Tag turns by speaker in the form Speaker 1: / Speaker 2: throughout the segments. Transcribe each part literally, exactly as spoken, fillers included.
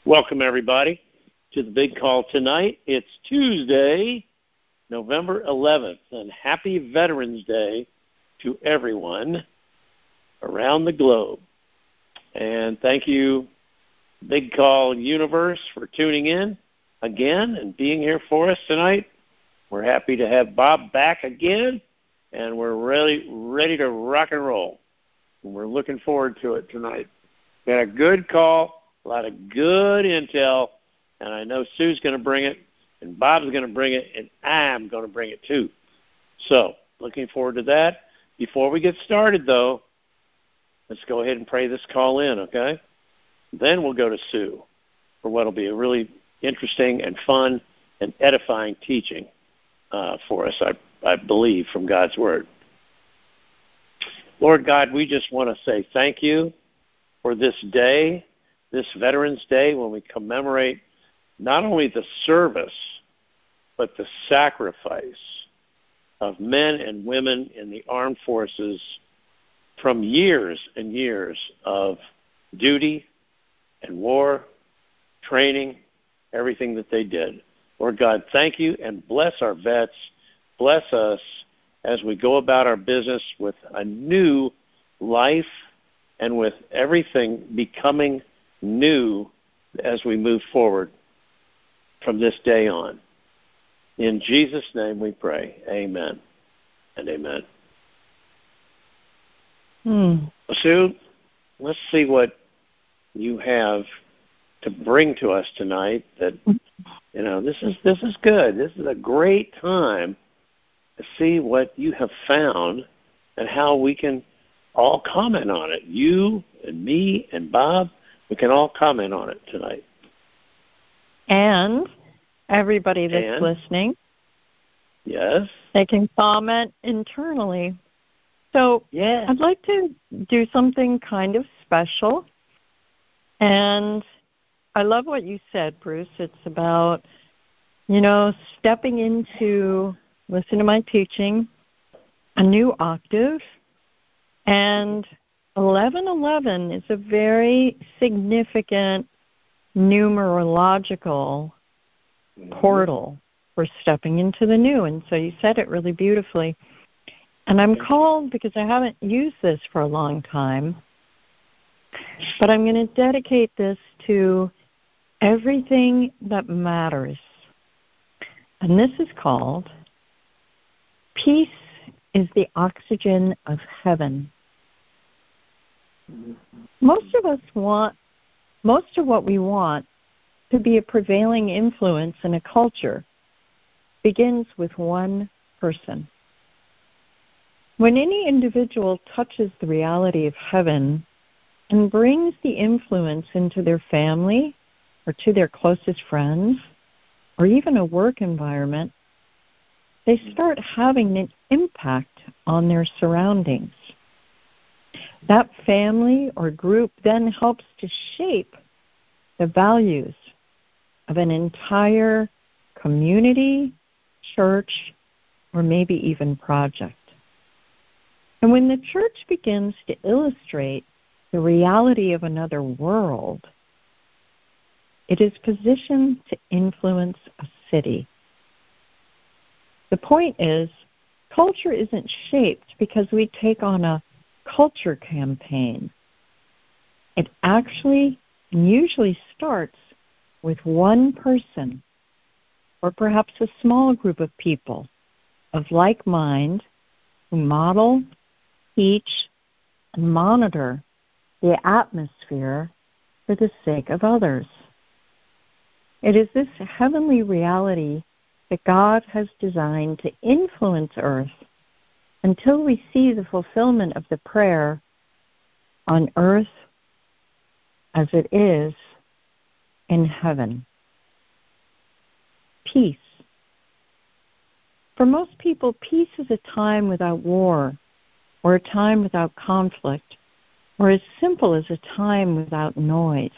Speaker 1: Welcome, everybody, to the big call tonight. It's Tuesday, November eleventh, and happy Veterans Day to everyone around the globe. And thank you, Big Call Universe, for tuning in again and being here for us tonight. We're happy to have Bob back again, and we're ready, ready to rock and roll. And we're looking forward to it tonight. We had a good call, a lot of good intel, and I know Sue's going to bring it, and Bob's going to bring it, and I'm going to bring it too. So, looking forward to that. Before we get started, though, let's go ahead and pray this call in, okay? Then we'll go to Sue for what will be a really interesting and fun and edifying teaching uh, for us, I, I believe, from God's Word. Lord God, we just want to say thank you for this day, this Veterans Day, when we commemorate not only the service, but the sacrifice of men and women in the armed forces from years and years of duty and war, training, everything that they did. Lord God, thank you, and bless our vets. Bless us as we go about our business with a new life and with everything becoming new as we move forward from this day on. In Jesus' name we pray. Amen and amen.
Speaker 2: Hmm.
Speaker 1: Sue, let's see what you have to bring to us tonight. That, you know, this is this is good. This is a great time to see what you have found and how we can all comment on it. You and me and Bob, we can all comment on it tonight.
Speaker 2: And everybody that's
Speaker 1: and,
Speaker 2: listening,
Speaker 1: yes,
Speaker 2: they can comment internally. So
Speaker 1: yeah.
Speaker 2: I'd like to do something kind of special. And I love what you said, Bruce. It's about, you know, stepping into, listen to my teaching, a new octave. And eleven eleven is a very significant numerological portal for stepping into the new. And so you said it really beautifully. And I'm called, because I haven't used this for a long time, but I'm going to dedicate this to everything that matters. And this is called Peace is the Oxygen of Heaven. Most of us want, most of what we want to be a prevailing influence in a culture begins with one person. When any individual touches the reality of heaven and brings the influence into their family or to their closest friends or even a work environment, they start having an impact on their surroundings. That family or group then helps to shape the values of an entire community, church, or maybe even project. And when the church begins to illustrate the reality of another world, it is positioned to influence a city. The point is, culture isn't shaped because we take on a culture campaign. It actually and usually starts with one person, or perhaps a small group of people of like mind who model, teach, and monitor the atmosphere for the sake of others. It is this heavenly reality that God has designed to influence earth until we see the fulfillment of the prayer, on earth as it is in heaven. Peace. For most people, peace is a time without war, or a time without conflict, or as simple as a time without noise.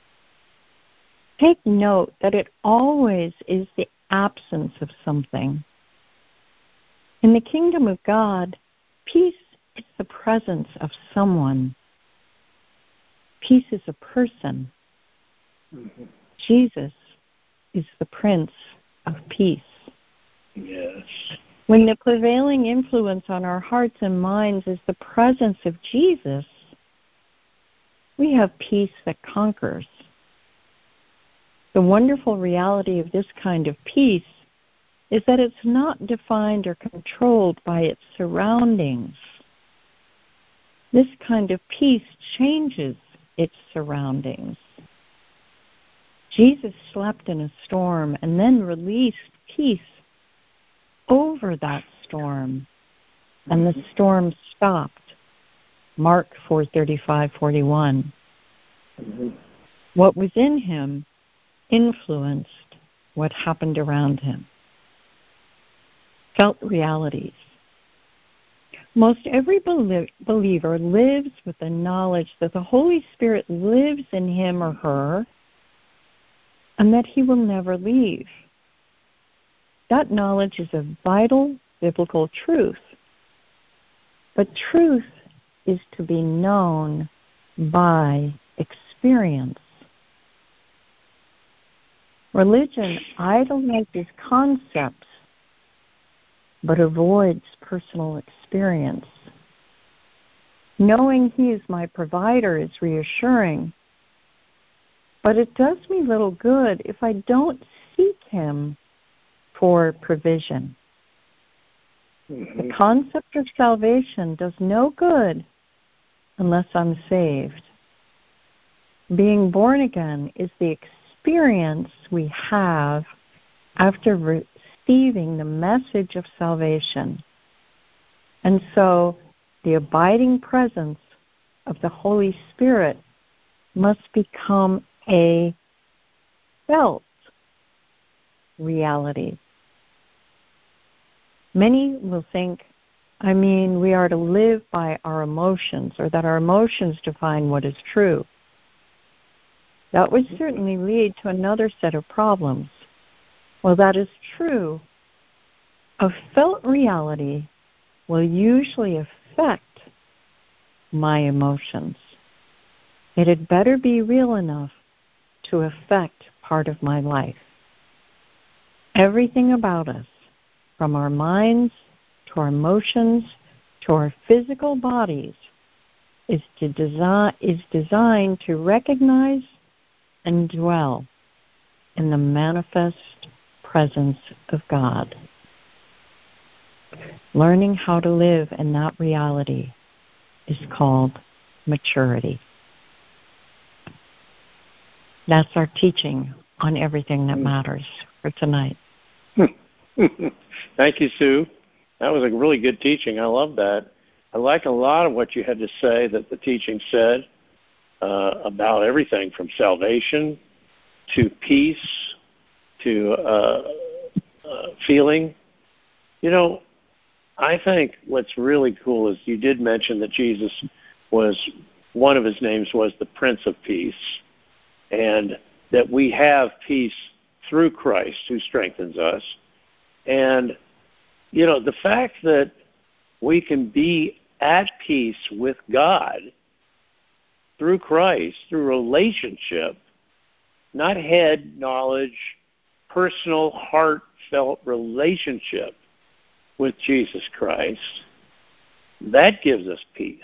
Speaker 2: Take note that it always is the absence of something. In the kingdom of God, peace is the presence of someone. Peace is a person. Mm-hmm. Jesus is the Prince of Peace.
Speaker 1: Yes.
Speaker 2: When the prevailing influence on our hearts and minds is the presence of Jesus, we have peace that conquers. The wonderful reality of this kind of peace is that it's not defined or controlled by its surroundings. This kind of peace changes its surroundings. Jesus slept in a storm and then released peace over that storm, and the storm stopped. Mark four thirty-five forty-one. Mm-hmm. What was in him influenced what happened around him. Felt realities. Most every belie- believer lives with the knowledge that the Holy Spirit lives in him or her and that he will never leave. That knowledge is a vital biblical truth. But truth is to be known by experience. Religion idolizes concepts but avoids personal experience. Knowing he is my provider is reassuring, but it does me little good if I don't seek him for provision. Mm-hmm. The concept of salvation does no good unless I'm saved. Being born again is the experience we have after receiving the message of salvation. And so the abiding presence of the Holy Spirit must become a felt reality. Many will think, I mean, we are to live by our emotions, or that our emotions define what is true. That would certainly lead to another set of problems. Well, that is true. A felt reality will usually affect my emotions. It had better be real enough to affect part of my life. Everything about us, from our minds to our emotions to our physical bodies, is to design is designed to recognize and dwell in the manifest presence of God. Learning how to live in that reality is called maturity. That's our teaching on everything that matters for tonight.
Speaker 1: Thank you, Sue. That was a really good teaching. I love that. I like a lot of what you had to say that the teaching said uh, about everything from salvation to peace to uh, uh, feeling. You know, I think what's really cool is you did mention that Jesus was, one of his names was the Prince of Peace, and that we have peace through Christ who strengthens us. And, you know, the fact that we can be at peace with God through Christ, through relationship, not head knowledge, personal, heartfelt relationship with Jesus Christ, that gives us peace.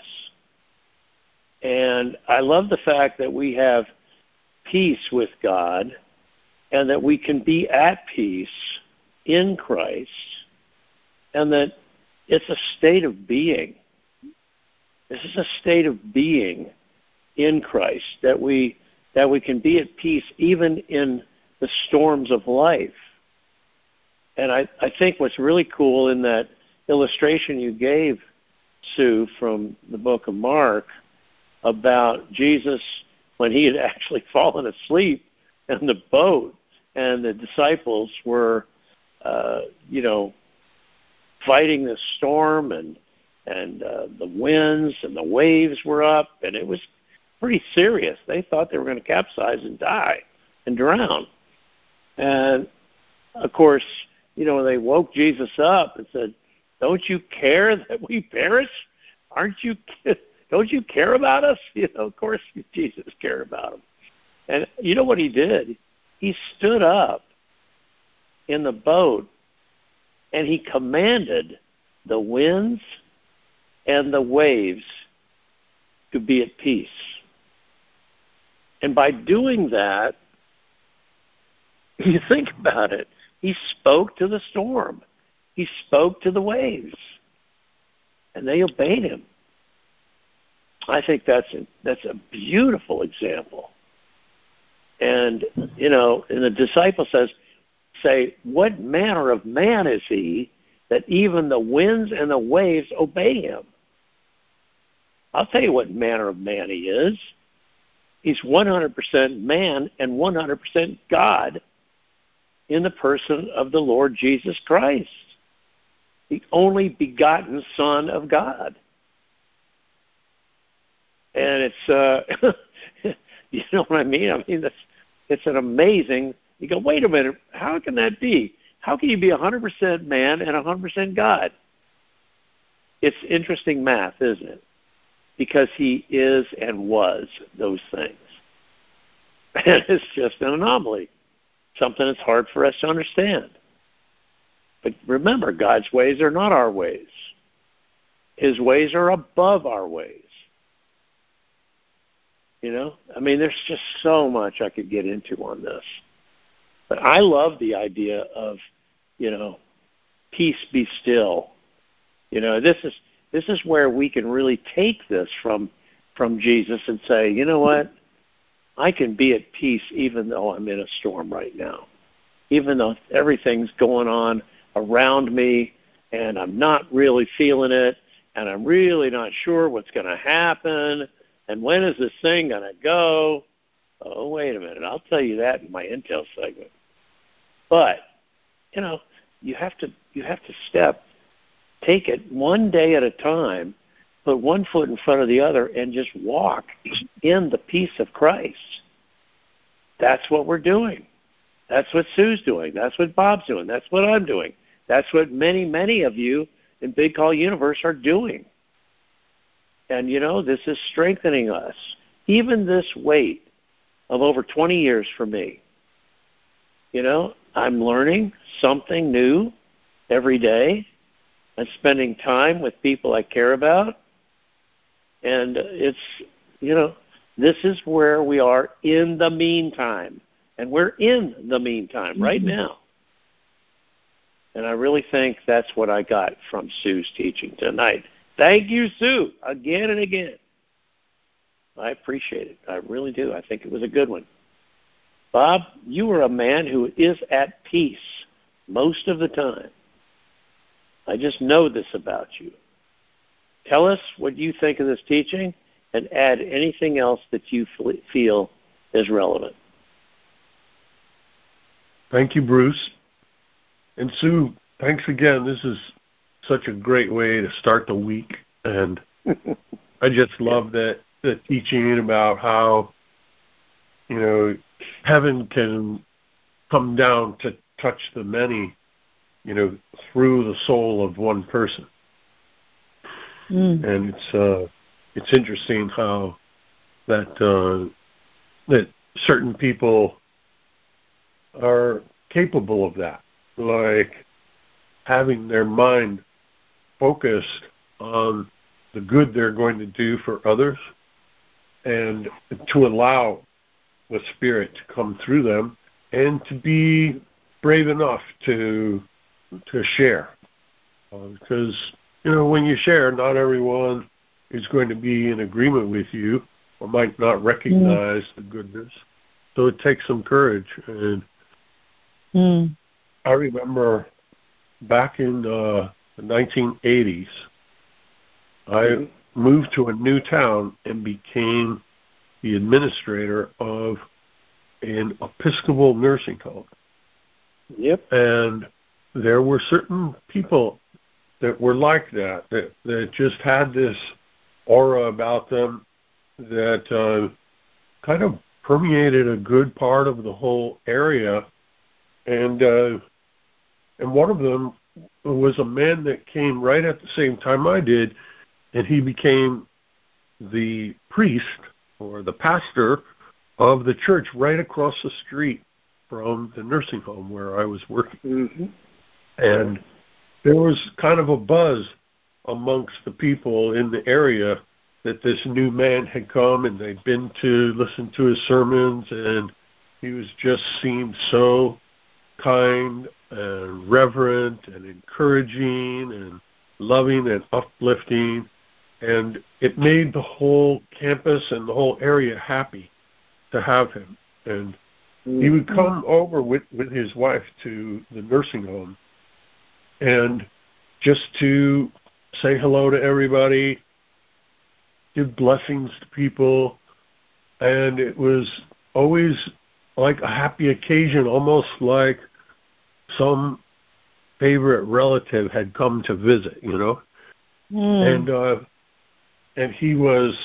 Speaker 1: And I love the fact that we have peace with God and that we can be at peace in Christ, and that it's a state of being. This is a state of being in Christ, that we that we can be at peace even in the storms of life. And I, I think what's really cool in that illustration you gave, Sue, from the book of Mark, about Jesus when he had actually fallen asleep in the boat and the disciples were, uh, you know, fighting the storm and and uh, the winds and the waves were up, and it was pretty serious. They thought they were going to capsize and die and drown. And, of course, you know, they woke Jesus up and said, don't you care that we perish? Aren't you, don't you care about us? You know, of course, Jesus cared about them. And you know what he did? He stood up in the boat and he commanded the winds and the waves to be at peace. And by doing that, you think about it, he spoke to the storm. He spoke to the waves. And they obeyed him. I think that's a, that's a beautiful example. And, you know, and the disciple says, say, what manner of man is he that even the winds and the waves obey him? I'll tell you what manner of man he is. He's one hundred percent man and one hundred percent God in the person of the Lord Jesus Christ, the only begotten Son of God. And it's, uh, you know what I mean? I mean, that's, it's an amazing, you go, wait a minute, how can that be? How can you be one hundred percent man and one hundred percent God? It's interesting math, isn't it? Because he is and was those things. And it's just an anomaly, something that's hard for us to understand. But remember, God's ways are not our ways. His ways are above our ways. You know, I mean, there's just so much I could get into on this. But I love the idea of, you know, peace be still. You know, this is this is where we can really take this from from Jesus and say, you know what, I can be at peace even though I'm in a storm right now, even though everything's going on around me and I'm not really feeling it and I'm really not sure what's going to happen and when is this thing going to go. Oh, wait a minute, I'll tell you that in my Intel segment. But, you know, you have to you have to step, take it one day at a time, put one foot in front of the other, and just walk in the peace of Christ. That's what we're doing. That's what Sue's doing. That's what Bob's doing. That's what I'm doing. That's what many, many of you in Big Call Universe are doing. And, you know, this is strengthening us. Even this wait of over twenty years for me, you know, I'm learning something new every day. I'm spending time with people I care about. And it's, you know, this is where we are in the meantime. And we're in the meantime right mm-hmm. now. And I really think that's what I got from Sue's teaching tonight. Thank you, Sue, again and again. I appreciate it. I really do. I think it was a good one. Bob, you are a man who is at peace most of the time. I just know this about you. Tell us what you think of this teaching and add anything else that you feel is relevant.
Speaker 3: Thank you, Bruce. And Sue, thanks again. This is such a great way to start the week. And I just love that, that teaching about how, you know, heaven can come down to touch the many, you know, through the soul of one person. Mm. And it's uh, it's interesting how that uh, that certain people are capable of that, like having their mind focused on the good they're going to do for others, and to allow the Spirit to come through them, and to be brave enough to to share. Uh, because, you know, when you share, not everyone is going to be in agreement with you or might not recognize mm. the goodness. So it takes some courage. And mm. I remember back in uh, the nineteen eighties, I mm-hmm. moved to a new town and became the administrator of an Episcopal nursing home.
Speaker 1: Yep.
Speaker 3: And there were certain people that were like that, that, that just had this aura about them that uh, kind of permeated a good part of the whole area. And uh, and one of them was a man that came right at the same time I did, and he became the priest or the pastor of the church right across the street from the nursing home where I was working.
Speaker 1: Mm-hmm.
Speaker 3: And there was kind of a buzz amongst the people in the area that this new man had come and they'd been to listen to his sermons, and he was just seemed so kind and reverent and encouraging and loving and uplifting. And it made the whole campus and the whole area happy to have him. And he would come over with, with his wife to the nursing home and just to say hello to everybody, give blessings to people. And it was always like a happy occasion, almost like some favorite relative had come to visit, you know. Mm. And uh, and he was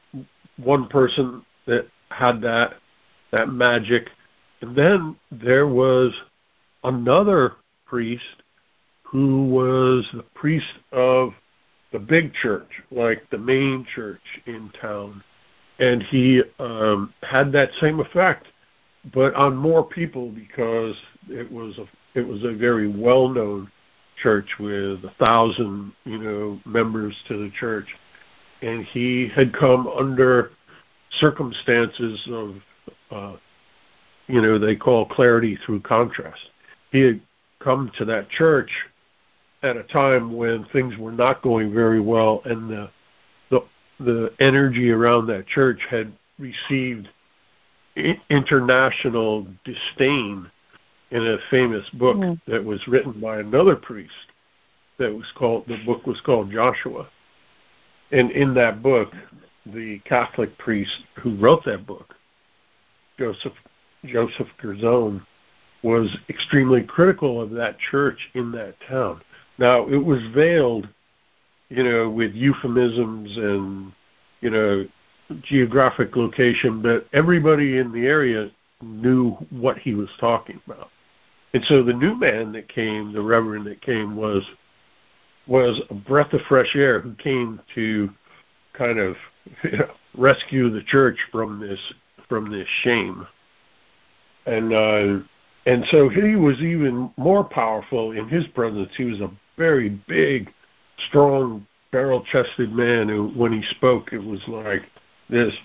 Speaker 3: one person that had that that magic. And then there was another priest who was the priest of the big church, like the main church in town. And he um, had that same effect, but on more people, because it was a it was a very well-known church with a thousand, you know, members to the church. And he had come under circumstances of, uh, you know, they call clarity through contrast. He had come to that church at a time when things were not going very well, and the the, the energy around that church had received I- international disdain in a famous book mm-hmm. that was written by another priest. That was called the book was called Joshua, and in that book, the Catholic priest who wrote that book, Joseph Joseph Curzon, was extremely critical of that church in that town. Now, it was veiled, you know, with euphemisms and, you know, geographic location, but everybody in the area knew what he was talking about. And so the new man that came, the reverend that came, was was a breath of fresh air who came to kind of you know, rescue the church from this from this shame. And uh, and so he was even more powerful in his presence. He was a very big, strong, barrel-chested man who, when he spoke, it was like this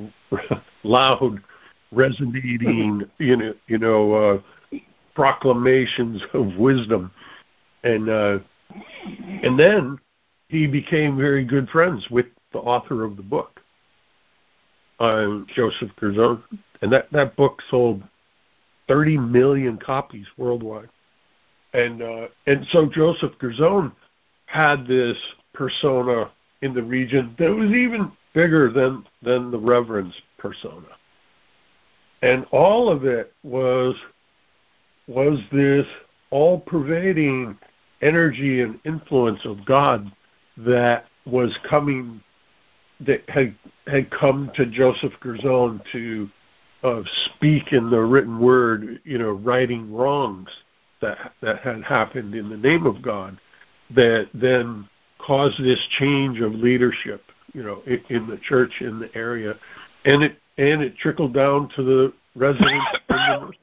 Speaker 3: loud, resonating, you know, you know, uh, proclamations of wisdom. And uh, and then he became very good friends with the author of the book, uh, Joseph Curzon, and that, that book sold thirty million copies worldwide. And uh, and so Joseph Curzon had this persona in the region that was even bigger than, than the Reverend's persona. And all of it was was this all-pervading energy and influence of God that was coming, that had had come to Joseph Curzon to uh, speak in the written word, you know, righting wrongs that that had happened in the name of God, that then caused this change of leadership, you know, in, in the church in the area, and it and it trickled down to the residents in the nursery.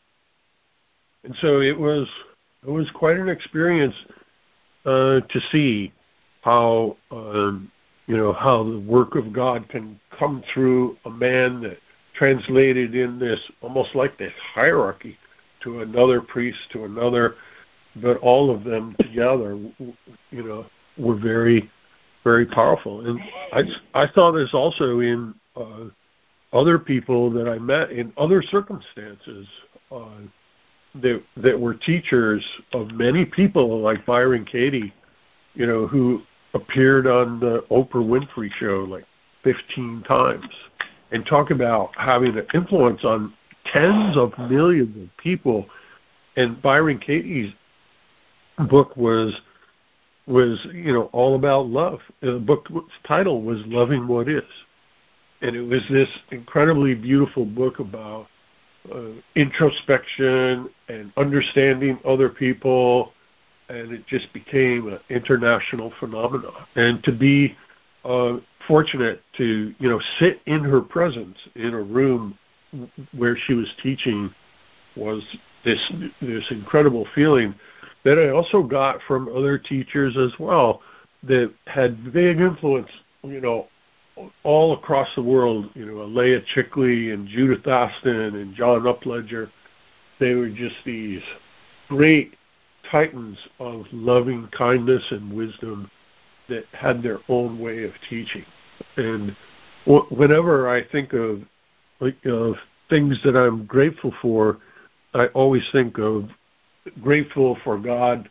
Speaker 3: And so it was it was quite an experience uh, to see how um, you know how the work of God can come through a man that translated in this almost like this hierarchy to another priest, to another, but all of them together, you know, were very, very powerful. And I, I saw this also in uh, other people that I met in other circumstances uh, that that were teachers of many people, like Byron Katie, you know, who appeared on the Oprah Winfrey Show like fifteen times, and talk about having an influence on tens of millions of people. And Byron Katie's book was was you know all about love. The book's title was Loving What Is, and it was this incredibly beautiful book about uh, introspection and understanding other people, and it just became an international phenomenon. And to be uh, fortunate to you know sit in her presence in a room where she was teaching was this this incredible feeling that I also got from other teachers as well that had big influence, you know, all across the world. You know, Leah Chickley and Judith Austin and John Upledger. They were just these great titans of loving kindness and wisdom that had their own way of teaching. And whenever I think of like of things that I'm grateful for, I always think of grateful for God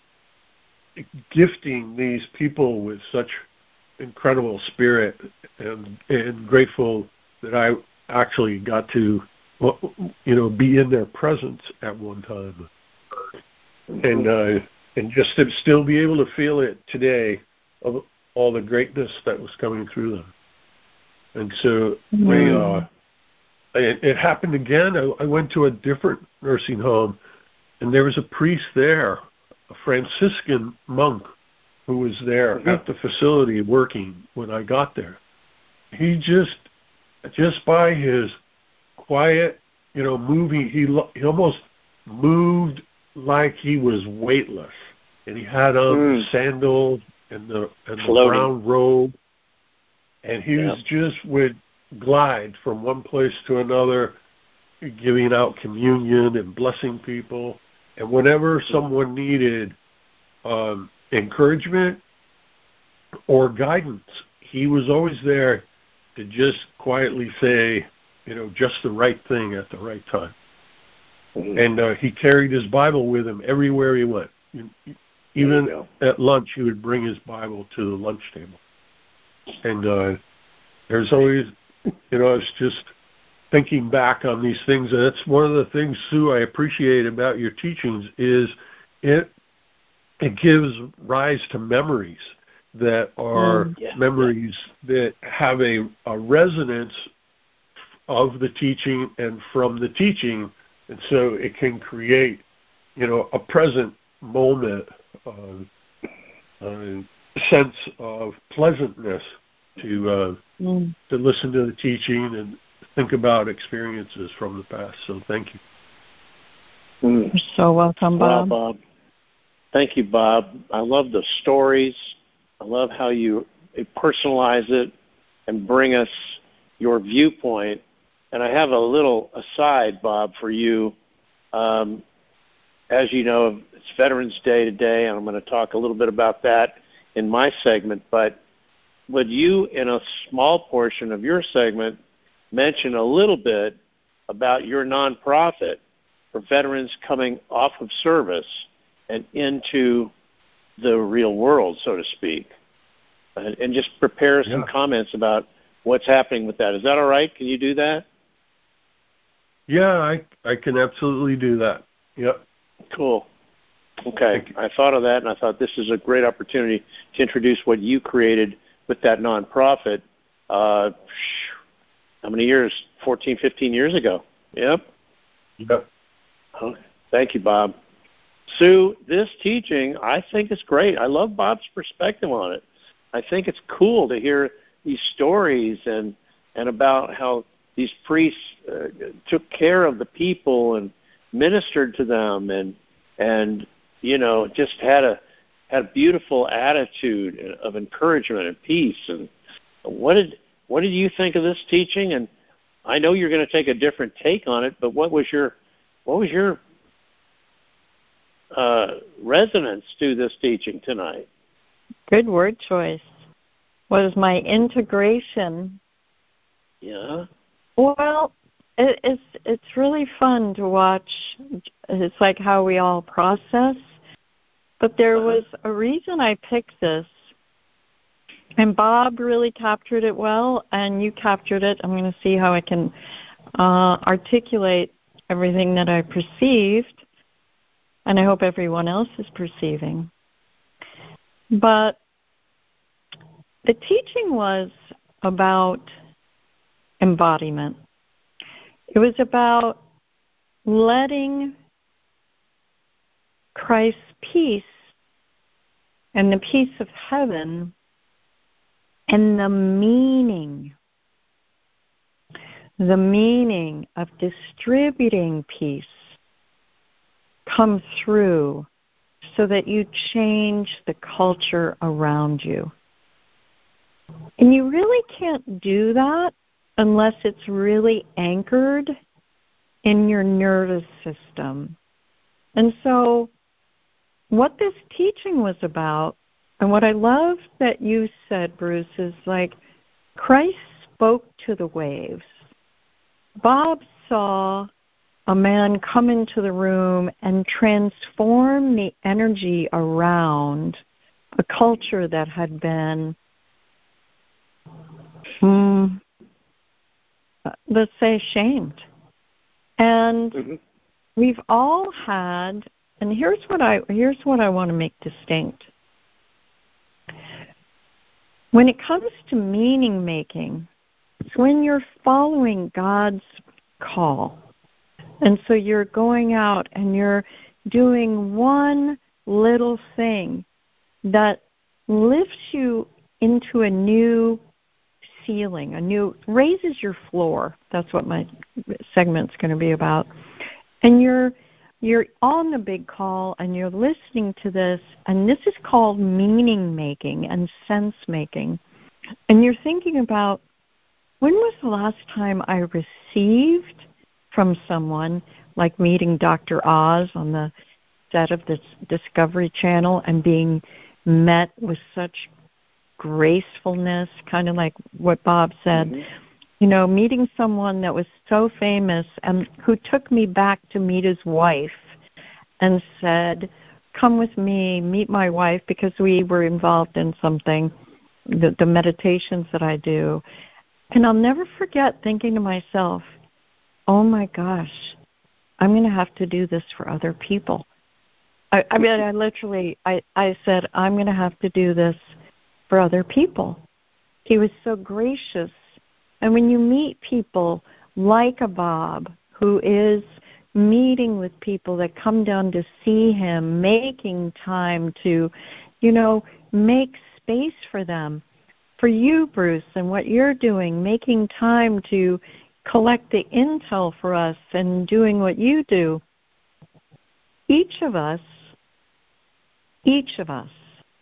Speaker 3: gifting these people with such incredible spirit, and and grateful that I actually got to, you know, be in their presence at one time, and uh, and just to still be able to feel it today of all the greatness that was coming through them. And so
Speaker 2: mm.
Speaker 3: we, uh, it, it happened again. I, I went to a different nursing home, and there was a priest there, a Franciscan monk, who was there mm-hmm. at the facility working when I got there. He just, just by his quiet, you know, moving, he, he almost moved like he was weightless. And he had on mm. sandals and the, and the brown robe. And he yeah. was just would glide from one place to another, giving out communion and blessing people. And whenever someone needed um, encouragement or guidance, he was always there to just quietly say, you know, just the right thing at the right time. Mm-hmm. And uh, he carried his Bible with him everywhere he went. Even at lunch, he would bring his Bible to the lunch table. And uh, there's always, you know, it's just thinking back on these things. And that's one of the things, Sue, I appreciate about your teachings is it it gives rise to memories that are mm, yeah, memories yeah. that have a, a resonance of the teaching and from the teaching. And so it can create, you know, a present moment, uh, uh, sense of pleasantness to uh, mm. to listen to the teaching and think about experiences from the past. So thank you.
Speaker 2: Mm. You're so welcome, Bob.
Speaker 1: Wow, Bob. Thank you, Bob. I love the stories. I love how you personalize it and bring us your viewpoint. And I have a little aside, Bob, for you. Um, as you know, it's Veterans Day today, and I'm going to talk a little bit about that in my segment. But would you, in a small portion of your segment, mention a little bit about your nonprofit for veterans coming off of service and into the real world, so to speak, and, and just prepare yeah. some comments about what's happening with that. Is that all right? Can you do that?
Speaker 3: Yeah, I I can absolutely do that. Yep.
Speaker 1: Cool. Okay. I thought of that, and I thought this is a great opportunity to introduce what you created with that nonprofit. Uh, how many years? fourteen, fifteen years ago. Yep.
Speaker 3: Yep.
Speaker 1: Okay. Thank you, Bob. Sue, this teaching, I think is great. I love Bob's perspective on it. I think it's cool to hear these stories and, and about how these priests uh, took care of the people and ministered to them and, and you know, just had a had a beautiful attitude of encouragement and peace. And what did what did you think of this teaching? And I know you're going to take a different take on it, but what was your what was your uh, resonance to this teaching tonight?
Speaker 2: Good word choice. Was my integration?
Speaker 1: Yeah.
Speaker 2: Well, it, it's it's really fun to watch. It's like how we all process. But there was a reason I picked this, and Bob really captured it well, and you captured it. I'm going to see how I can uh, articulate everything that I perceived, and I hope everyone else is perceiving. But the teaching was about embodiment. It was about letting Christ's peace and the peace of heaven and the meaning, the meaning of distributing peace come through so that you change the culture around you. And you really can't do that unless it's really anchored in your nervous system. And so what this teaching was about, and what I love that you said, Bruce, is like Christ spoke to the waves. Bob saw a man come into the room and transform the energy around a culture that had been, hmm, let's say, shamed. And mm-hmm. we've all had, and here's what I here's what I want to make distinct. When it comes to meaning making, it's when you're following God's call. And so you're going out and you're doing one little thing that lifts you into a new ceiling, a new, raises your floor. That's what my segment's going to be about. And you're you're on the big call and you're listening to this, and this is called meaning making and sense making. And you're thinking about, when was the last time I received from someone, like meeting Doctor Oz on the set of the Discovery Channel and being met with such gracefulness, kind of like what Bob said, mm-hmm. you know, meeting someone that was so famous and who took me back to meet his wife and said, come with me, meet my wife, because we were involved in something, the, the meditations that I do. And I'll never forget thinking to myself, oh my gosh, I'm going to have to do this for other people. I, I mean, I literally, I, I said, I'm going to have to do this for other people. He was so gracious. And when you meet people like a Bob, who is meeting with people that come down to see him, making time to, you know, make space for them. For you, Bruce, and what you're doing, making time to collect the intel for us and doing what you do, each of us, each of us,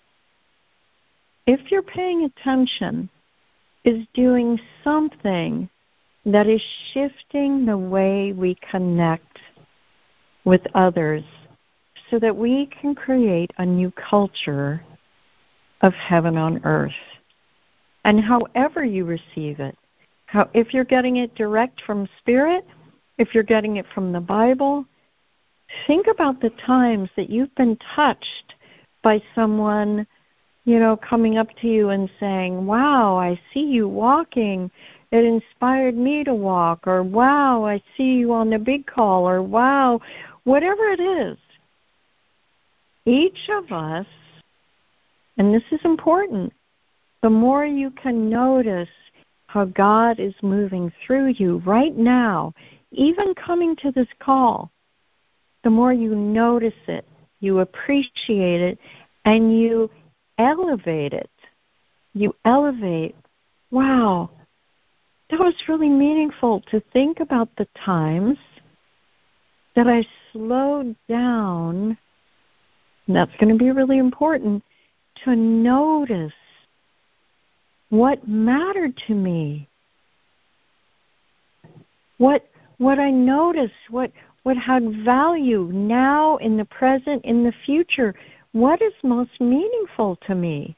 Speaker 2: if you're paying attention, is doing something that is shifting the way we connect with others so that we can create a new culture of heaven on earth. And however you receive it, how, if you're getting it direct from Spirit, if you're getting it from the Bible, think about the times that you've been touched by someone, you know, coming up to you and saying, wow, I see you walking. It inspired me to walk. Or, wow, I see you on the big call. Or, wow, whatever it is. Each of us, and this is important, the more you can notice how God is moving through you right now, even coming to this call, the more you notice it, you appreciate it, and you elevate it. You elevate, wow, that was really meaningful to think about the times that I slowed down, and that's going to be really important, to notice what mattered to me, what what I noticed, what what had value now, in the present, in the future. What is most meaningful to me?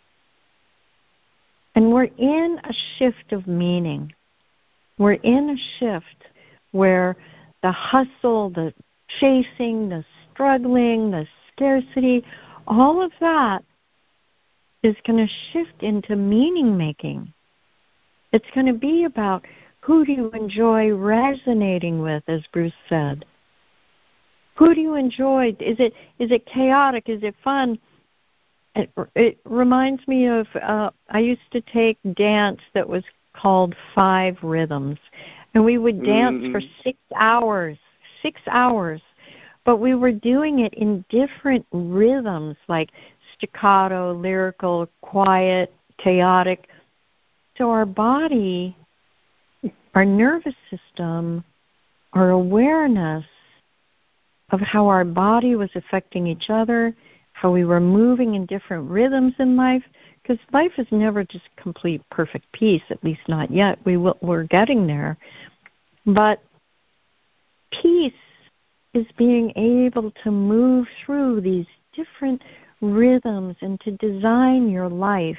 Speaker 2: And we're in a shift of meaning. We're in a shift where the hustle, the chasing, the struggling, the scarcity, all of that is going to shift into meaning making. It's going to be about, who do you enjoy resonating with, as Bruce said? Who do you enjoy? Is it is it chaotic? Is it fun? It, it reminds me of, uh, I used to take dance that was called Five Rhythms, and we would dance mm-hmm. for six hours, six hours, but we were doing it in different rhythms, like staccato, lyrical, quiet, chaotic. So our body our nervous system, our awareness of how our body was affecting each other, how we were moving in different rhythms in life, because life is never just complete perfect peace, at least not yet. We will, we're getting there. But peace is being able to move through these different rhythms and to design your life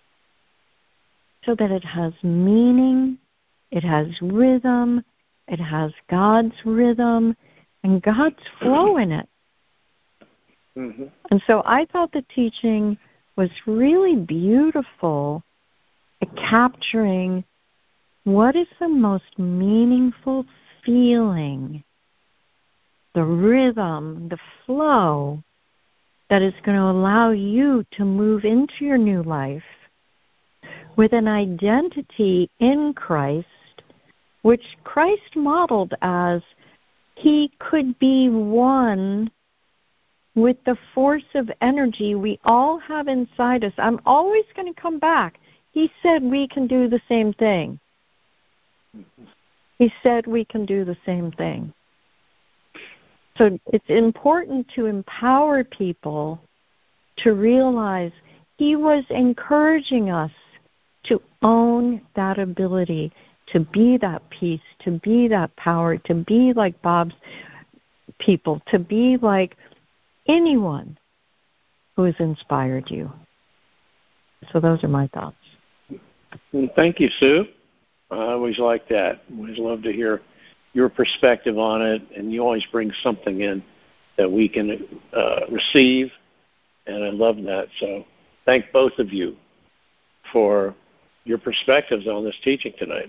Speaker 2: so that it has meaning, it has rhythm, it has God's rhythm, and God's flow in it. Mm-hmm. And so I thought the teaching was really beautiful at capturing what is the most meaningful feeling, the rhythm, the flow that is going to allow you to move into your new life with an identity in Christ, which Christ modeled as he could be one with the force of energy we all have inside us. I'm always going to come back. He said we can do the same thing. He said we can do the same thing. So it's important to empower people to realize he was encouraging us to own that ability, to be that peace, to be that power, to be like Bob's people, to be like anyone who has inspired you. So those are my thoughts.
Speaker 1: Thank you, Sue. I always like that. I always love to hear your perspective on it, and you always bring something in that we can uh, receive, and I love that. So thank both of you for your perspectives on this teaching tonight.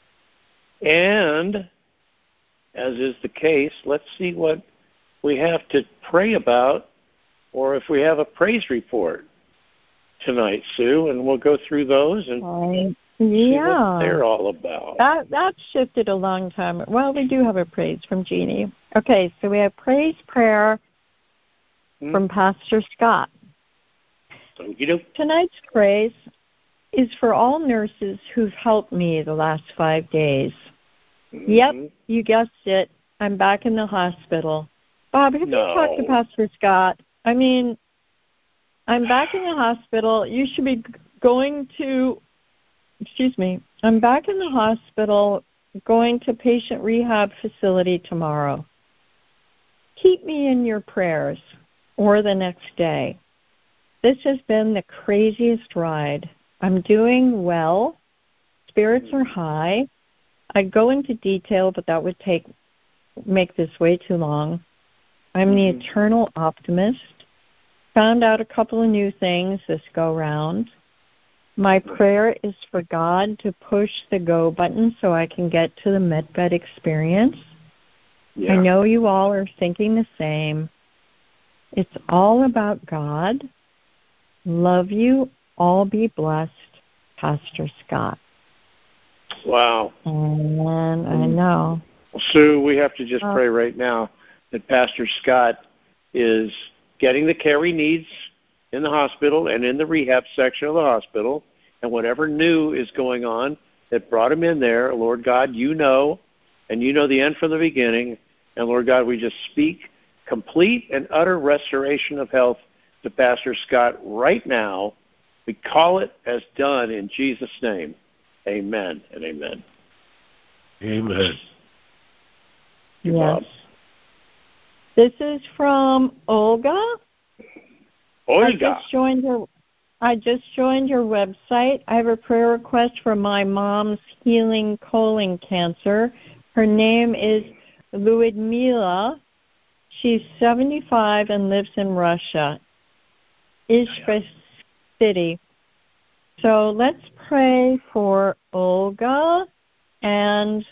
Speaker 1: And as is the case, let's see what we have to pray about, or if we have a praise report tonight, Sue, and we'll go through those and
Speaker 2: right.
Speaker 1: see
Speaker 2: yeah.
Speaker 1: what they're all about.
Speaker 2: That that shifted a long time. Well, we do have a praise from Jeannie. Okay, so we have praise prayer mm-hmm. from Pastor Scott.
Speaker 1: Okey-doke.
Speaker 2: Tonight's praise is for all nurses who've helped me the last five days. Mm-hmm. Yep, you guessed it. I'm back in the hospital. Bob, have
Speaker 1: no.
Speaker 2: you talked to Pastor Scott? I mean, I'm back in the hospital. You should be going to, excuse me, I'm back in the hospital going to patient rehab facility tomorrow. Keep me in your prayers or the next day. This has been the craziest ride. I'm doing well. Spirits are high. I'd go into detail, but that would take make this way too long. I'm mm-hmm. the eternal optimist. Found out a couple of new things this go-round. My prayer is for God to push the go button so I can get to the MedBed experience. Yeah. I know you all are thinking the same. It's all about God. Love you. All be blessed, Pastor Scott.
Speaker 1: Wow.
Speaker 2: And I know.
Speaker 1: Sue, we have to just pray right now that Pastor Scott is getting the care he needs in the hospital and in the rehab section of the hospital, and whatever new is going on that brought him in there, Lord God, you know, and you know the end from the beginning, and Lord God, we just speak complete and utter restoration of health to Pastor Scott right now. We call it as done in Jesus' name. Amen and amen.
Speaker 3: Amen.
Speaker 2: Yes. Bob. This is from Olga.
Speaker 1: Olga.
Speaker 2: I just joined your, I just joined your website. I have a prayer request for my mom's healing colon cancer. Her name is Ludmila. She's seventy-five and lives in Russia, Izhevsk City. So let's pray for Olga and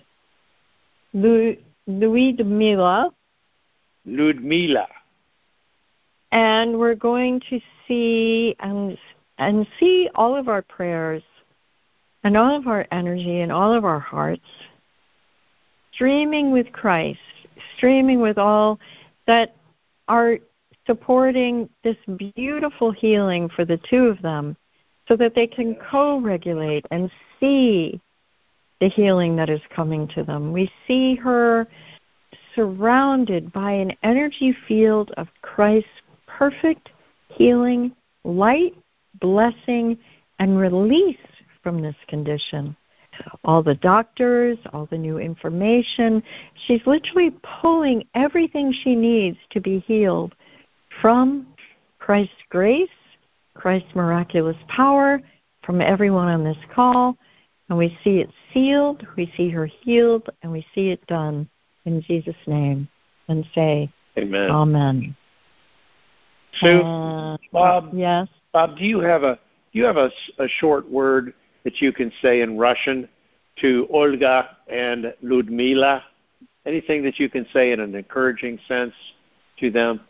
Speaker 2: Ludmila.
Speaker 1: Ludmila.
Speaker 2: And we're going to see and and see all of our prayers and all of our energy and all of our hearts streaming with Christ, streaming with all that are supporting this beautiful healing for the two of them so that they can co-regulate and see the healing that is coming to them. We see her surrounded by an energy field of Christ's perfect healing, light, blessing, and release from this condition. All the doctors, all the new information, she's literally pulling everything she needs to be healed from Christ's grace, Christ's miraculous power, from everyone on this call. And we see it sealed, we see her healed, and we see it done in Jesus' name. And say,
Speaker 1: Amen.
Speaker 2: Amen.
Speaker 1: Sue,
Speaker 2: uh,
Speaker 1: Bob,
Speaker 2: yes.
Speaker 1: Bob, do you have a do you have a, a short word that you can say in Russian to Olga and Ludmila? Anything that you can say in an encouraging sense to them?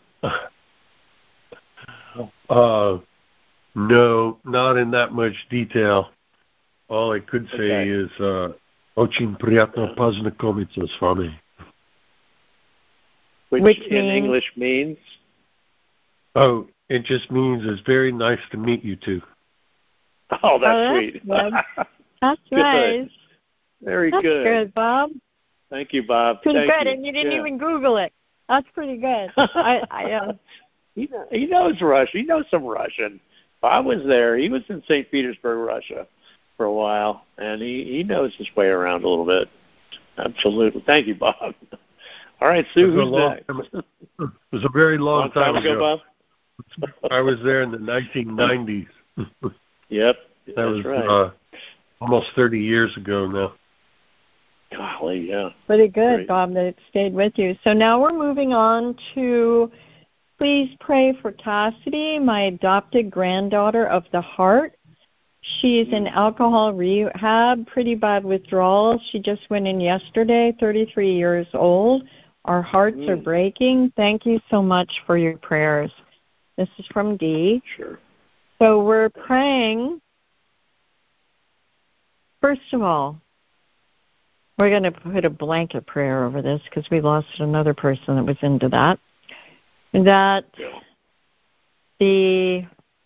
Speaker 3: Uh, no, not in that much detail. All I could say
Speaker 1: Okay.
Speaker 3: is uh, очень приятно познакомиться с вами.
Speaker 1: Which,
Speaker 2: Which
Speaker 1: in
Speaker 2: means-
Speaker 1: English means?
Speaker 3: Oh, it just means it's very nice to meet you two.
Speaker 1: Oh, that's
Speaker 2: Oh,
Speaker 1: sweet.
Speaker 2: that's That's
Speaker 1: Good.
Speaker 2: nice.
Speaker 1: Very
Speaker 2: That's
Speaker 1: good.
Speaker 2: good, Bob.
Speaker 1: Thank you, Bob.
Speaker 2: Pretty
Speaker 1: Thank
Speaker 2: good,
Speaker 1: you.
Speaker 2: and you didn't
Speaker 1: Yeah.
Speaker 2: even Google it. That's pretty good. I, I uh,
Speaker 1: he, know- he knows Russian. He knows some Russian. Bob was there. He was in Saint Petersburg, Russia, for a while, and he, he knows his way around a little bit. Absolutely. Thank you, Bob. All right, Sue,
Speaker 3: It was a
Speaker 1: who's
Speaker 3: long
Speaker 1: next?
Speaker 3: time- It was a very long,
Speaker 1: Long time ago, Bob?
Speaker 3: I was there in the nineteen nineties.
Speaker 1: Yep,
Speaker 3: That
Speaker 1: that's
Speaker 3: was
Speaker 1: right.
Speaker 3: uh, almost thirty years ago now.
Speaker 1: Golly, yeah.
Speaker 2: pretty good,
Speaker 1: Great.
Speaker 2: Bob, that it stayed with you. So now we're moving on to please pray for Cassidy, my adopted granddaughter of the heart. She's in alcohol rehab, pretty bad withdrawal. She just went in yesterday, thirty-three years old. Our hearts
Speaker 1: Mm.
Speaker 2: are breaking. Thank you so much for your prayers. This is from Dee.
Speaker 1: Sure.
Speaker 2: So we're praying, first of all, we're going to put a blanket prayer over this because we lost another person that was into that, that the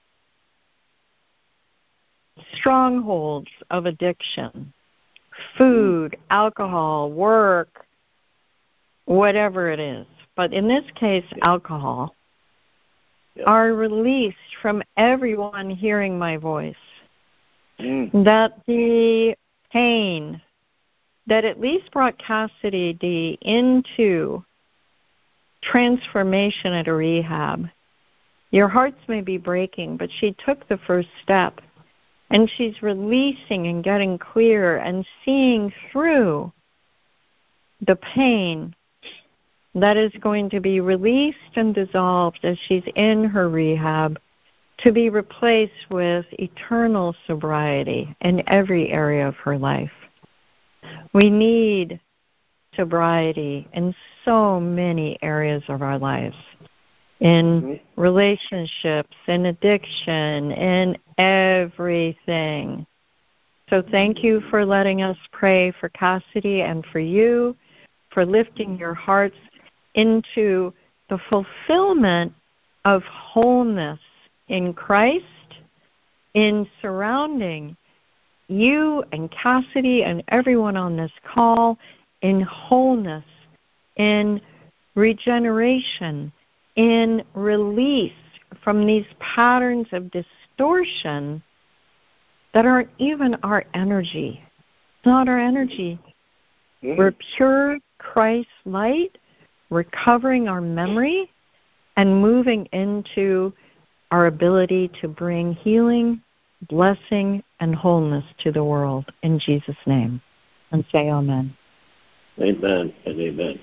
Speaker 2: strongholds of addiction, food, alcohol, work, whatever it is, but in this case, alcohol,
Speaker 1: Yeah.
Speaker 2: are released from everyone hearing my voice.
Speaker 1: Mm.
Speaker 2: That the pain that at least brought Cassidy D into transformation at a rehab. Your hearts may be breaking, but she took the first step, and she's releasing and getting clear and seeing through the pain that is going to be released and dissolved as she's in her rehab, to be replaced with eternal sobriety in every area of her life. We need sobriety in so many areas of our lives, in relationships, in addiction, in everything. So thank you for letting us pray for Cassidy and for you, for lifting your hearts into the fulfillment of wholeness in Christ, in surrounding you and Cassidy and everyone on this call in wholeness, in regeneration, in release from these patterns of distortion that aren't even our energy. It's not our energy.
Speaker 1: Mm.
Speaker 2: We're pure Christ light, recovering our memory and moving into our ability to bring healing, blessing, and wholeness to the world in Jesus' name. And say amen.
Speaker 1: Amen and amen.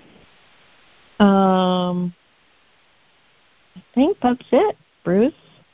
Speaker 2: Um, I think that's it, Bruce.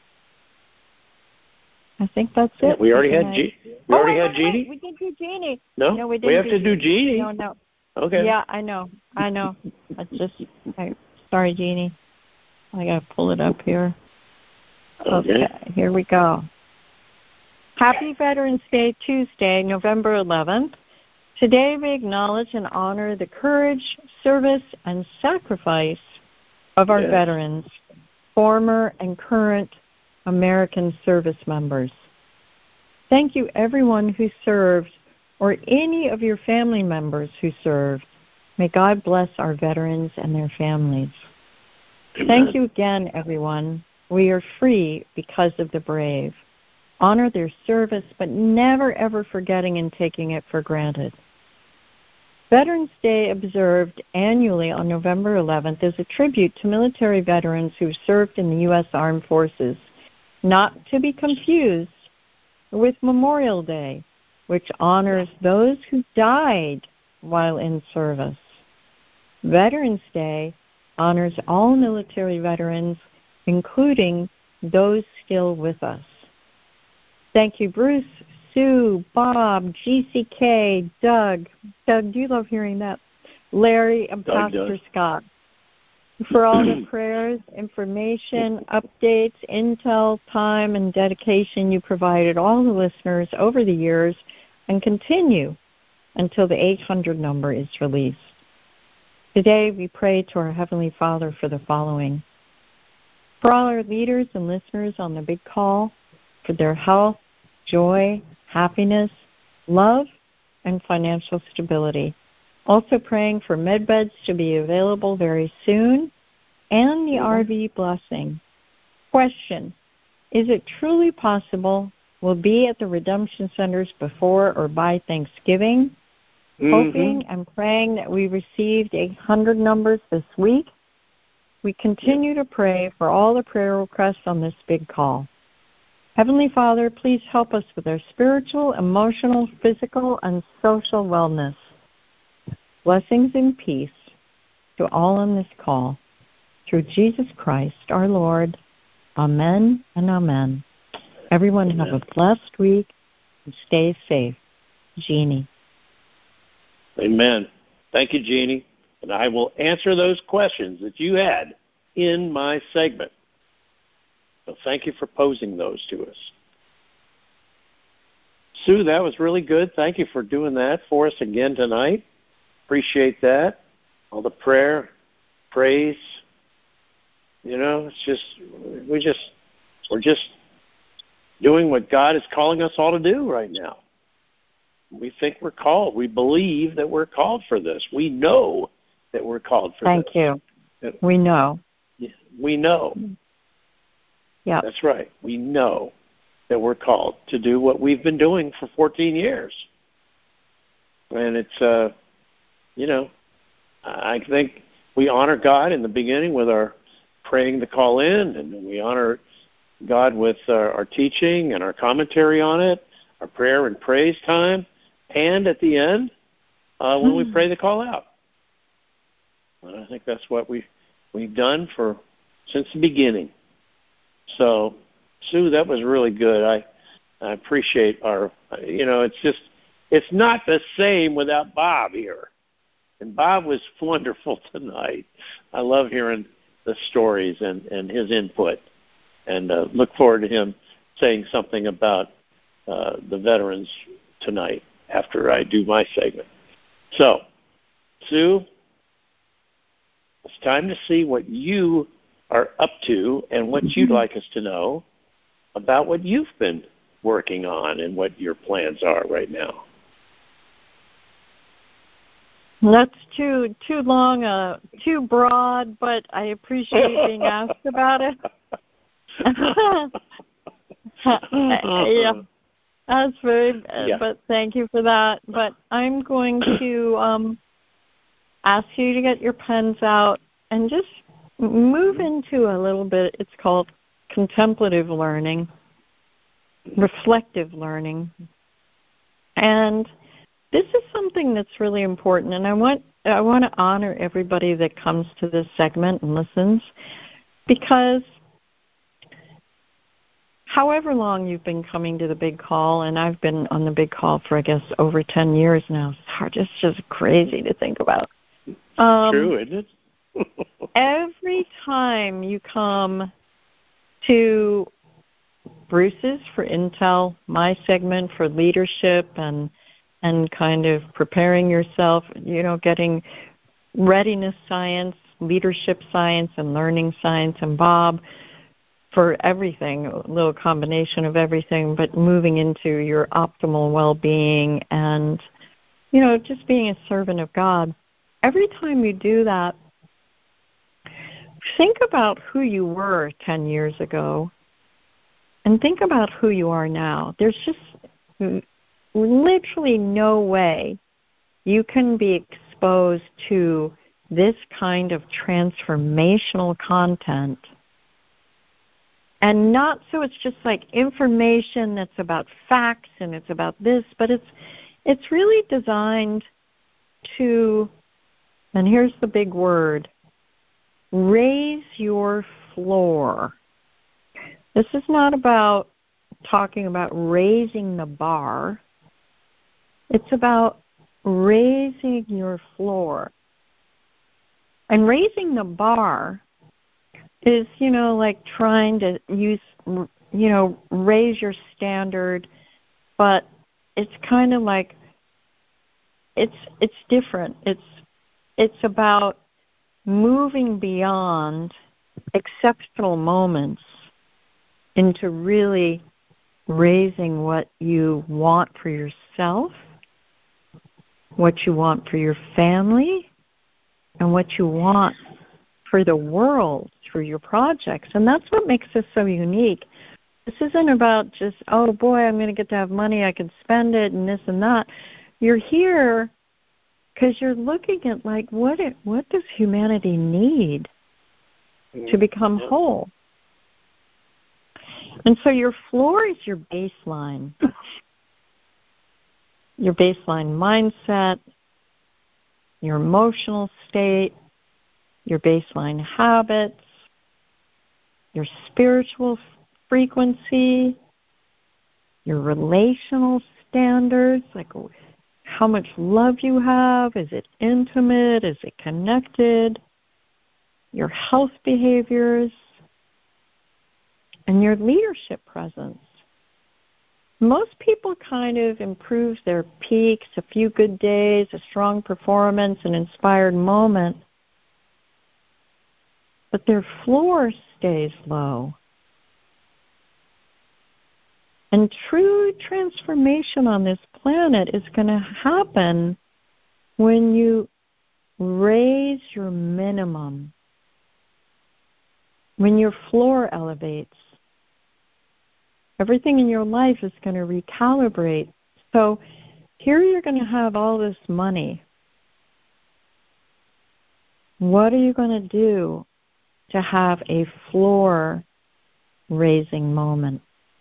Speaker 2: I think that's
Speaker 1: Yeah,
Speaker 2: it.
Speaker 1: we already had
Speaker 2: I...
Speaker 1: G- we
Speaker 2: oh,
Speaker 1: already
Speaker 2: wait,
Speaker 1: had
Speaker 2: wait,
Speaker 1: Jeannie?
Speaker 2: wait. We did do Jeannie.
Speaker 1: No,
Speaker 2: no we,
Speaker 1: we
Speaker 2: didn't
Speaker 1: have to do Jeannie.
Speaker 2: No, no.
Speaker 1: Okay.
Speaker 2: Yeah, I know. I know. I just, I, sorry, Jeannie. I got to pull it up here.
Speaker 1: Okay.
Speaker 2: Okay, here we go. Happy Veterans Day, Tuesday, November eleventh. Today we acknowledge and honor the courage, service, and sacrifice of our
Speaker 1: Yes.
Speaker 2: veterans, former and current American service members. Thank you, everyone who served or any of your family members who served. May God bless our veterans and their families.
Speaker 1: Amen.
Speaker 2: Thank you again, everyone. We are free because of the brave. Honor their service, but never, ever forgetting and taking it for granted. Veterans Day, observed annually on November eleventh, is a tribute to military veterans who served in the U S Armed Forces, not to be confused with Memorial Day, which honors those who died while in service. Veterans Day honors all military veterans, including those still with us. Thank you, Bruce, Sue, Bob, G C K, Doug. Doug, do you love hearing that? Larry, and
Speaker 1: Doug
Speaker 2: Pastor
Speaker 1: does.
Speaker 2: Scott. For all the prayers, information, updates, intel, time, and dedication you provided all the listeners over the years and continue until the eight hundred number is released. Today we pray to our Heavenly Father for the following. For all our leaders and listeners on the big call, for their health, joy, happiness, love, and financial stability. Also praying for med beds to be available very soon and the mm-hmm. R V blessing. Question, is it truly possible we'll be at the redemption centers before or by Thanksgiving? Mm-hmm. Hoping and praying that we received eight hundred numbers this week. We continue to pray for all the prayer requests on this big call. Heavenly Father, please help us with our spiritual, emotional, physical, and social wellness. Blessings and peace to all on this call. Through Jesus Christ, our Lord. Amen and amen. Everyone amen. Have a blessed week and stay safe. Jeannie.
Speaker 1: Amen. Thank you, Jeannie. And I will answer those questions that you had in my segment. So thank you for posing those to us. Sue, that was really good. Thank you for doing that for us again tonight. Appreciate that. All the prayer, praise. You know, it's just, we just, we're just doing what God is calling us all to do right now. We think we're called. We believe that we're called for this. We know that we're called for
Speaker 2: Thank
Speaker 1: this.
Speaker 2: Thank you. We know.
Speaker 1: We know.
Speaker 2: Yeah.
Speaker 1: That's right. We know that we're called to do what we've been doing for fourteen years. And it's, uh, you know, I think we honor God in the beginning with our praying the call in, and we honor God with our, our teaching and our commentary on it, our prayer and praise time, and at the end uh, when mm. we pray the call out. And I think that's what we, we've done for since the beginning. So, Sue, that was really good. I, I appreciate our, you know, it's just, it's not the same without Bob here. And Bob was wonderful tonight. I love hearing the stories and, and his input. And uh, look forward to him saying something about uh, the veterans tonight after I do my segment. So, Sue, it's time to see what you are up to and what you'd like us to know about what you've been working on and what your plans are right now.
Speaker 2: That's too too long, uh, too broad, but I appreciate being asked about it. yeah, that's very. Yeah. But thank you for that. But I'm going to um, ask you to get your pens out and just move into a little bit. It's called contemplative learning, reflective learning, and this is something that's really important. And I want I want to honor everybody that comes to this segment and listens, because however long you've been coming to the big call, and I've been on the big call for I guess over ten years now. It's hard. It's just crazy to think about. Um,
Speaker 1: True, isn't it?
Speaker 2: Every time you come to Bruce's for Intel, my segment for leadership and and kind of preparing yourself, you know, getting readiness science, leadership science, and learning science, and Bob for everything, a little combination of everything, but moving into your optimal well-being and, you know, just being a servant of God. Every time you do that, think about who you were ten years ago and think about who you are now. There's just literally no way you can be exposed to this kind of transformational content. And not so it's just like information that's about facts and it's about this, but it's it's really designed to, and here's the big word, raise your floor. This is not about talking about raising the bar. It's about raising your floor. And raising the bar is, you know, like trying to use, you know, raise your standard, but it's kind of like, it's it's different. It's it's about moving beyond exceptional moments into really raising what you want for yourself, what you want for your family, and what you want for the world, for your projects. And that's what makes this so unique. This isn't about just, oh, boy, I'm going to get to have money, I can spend it, and this and that. You're here because you're looking at, like, what it, what does humanity need to become whole? And so your floor is your baseline, your baseline mindset, your emotional state, your baseline habits, your spiritual frequency, your relational standards, like how much love you have, is it intimate, is it connected, your health behaviors, and your leadership presence. Most people kind of improve their peaks, a few good days, a strong performance, an inspired moment, but their floor stays low. And true transformation on this planet is going to happen when you raise your minimum, when your floor elevates. Everything in your life is going to recalibrate. So here you're going to have all this money. What are you going to do to have a floor-raising moment?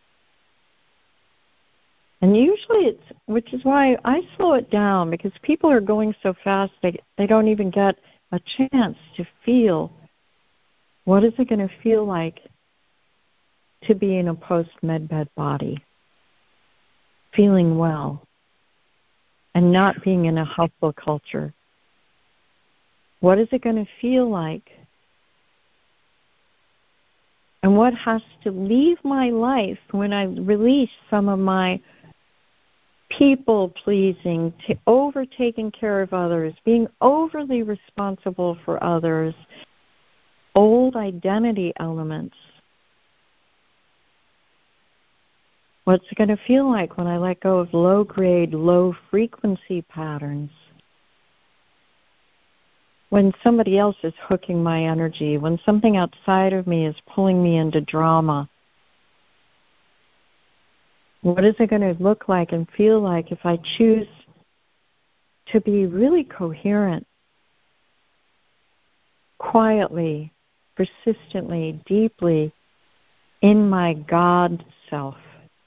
Speaker 2: And usually it's, which is why I slow it down, because people are going so fast they, they don't even get a chance to feel, what is it going to feel like to be in a post-medbed body, feeling well, and not being in a hustle culture? What is it going to feel like? And what has to leave my life when I release some of my people-pleasing, t- over taking care of others, being overly responsible for others, old identity elements? What's it going to feel like when I let go of low-grade, low-frequency patterns? When somebody else is hooking my energy, when something outside of me is pulling me into drama? What is it going to look like and feel like if I choose to be really coherent, quietly, persistently, deeply in my God self,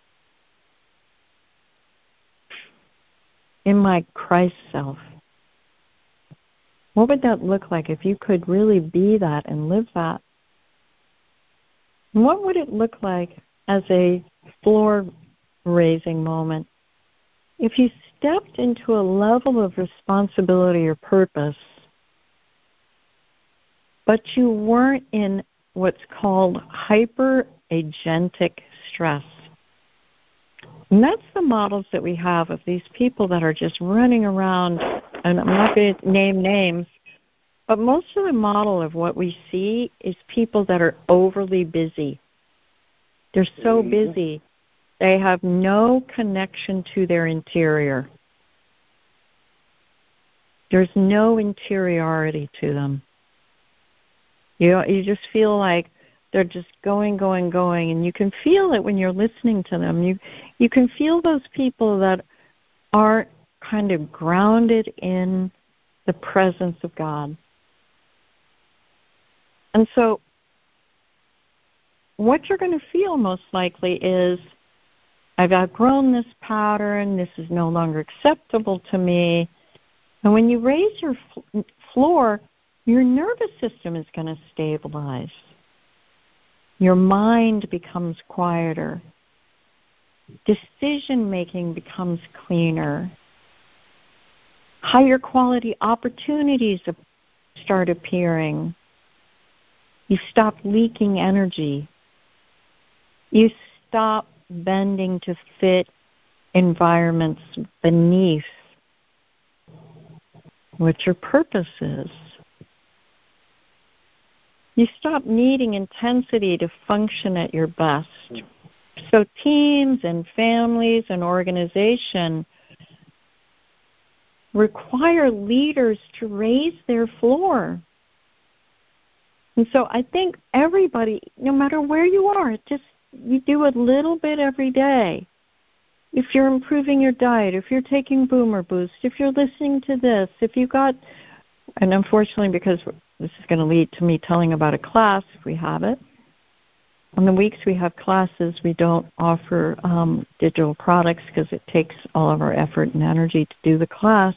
Speaker 2: in my Christ self? What would that look like if you could really be that and live that? And what would it look like as a floor-raising moment if you stepped into a level of responsibility or purpose, but you weren't in what's called hyper-agentic stress? And that's the models that we have of these people that are just running around, and I'm not going to name names, but most of the model of what we see is people that are overly busy. They're so busy. They have no connection to their interior. There's no interiority to them. You know, you just feel like they're just going, going, going, and you can feel it when you're listening to them. You you can feel those people that aren't kind of grounded in the presence of God. And so what you're going to feel most likely is, I've outgrown this pattern, this is no longer acceptable to me. And when you raise your f- floor, your nervous system is going to stabilize. Your mind becomes quieter. Decision-making becomes cleaner. Higher quality opportunities start appearing. You stop leaking energy. You stop bending to fit environments beneath what your purpose is. You stop needing intensity to function at your best. So teams and families and organization require leaders to raise their floor. And so I think everybody, no matter where you are, just you do a little bit every day. If you're improving your diet, if you're taking Boomer Boost, if you're listening to this, if you got, and unfortunately because this is going to lead to me telling about a class if we have it. On the weeks we have classes, we don't offer um, digital products because it takes all of our effort and energy to do the class.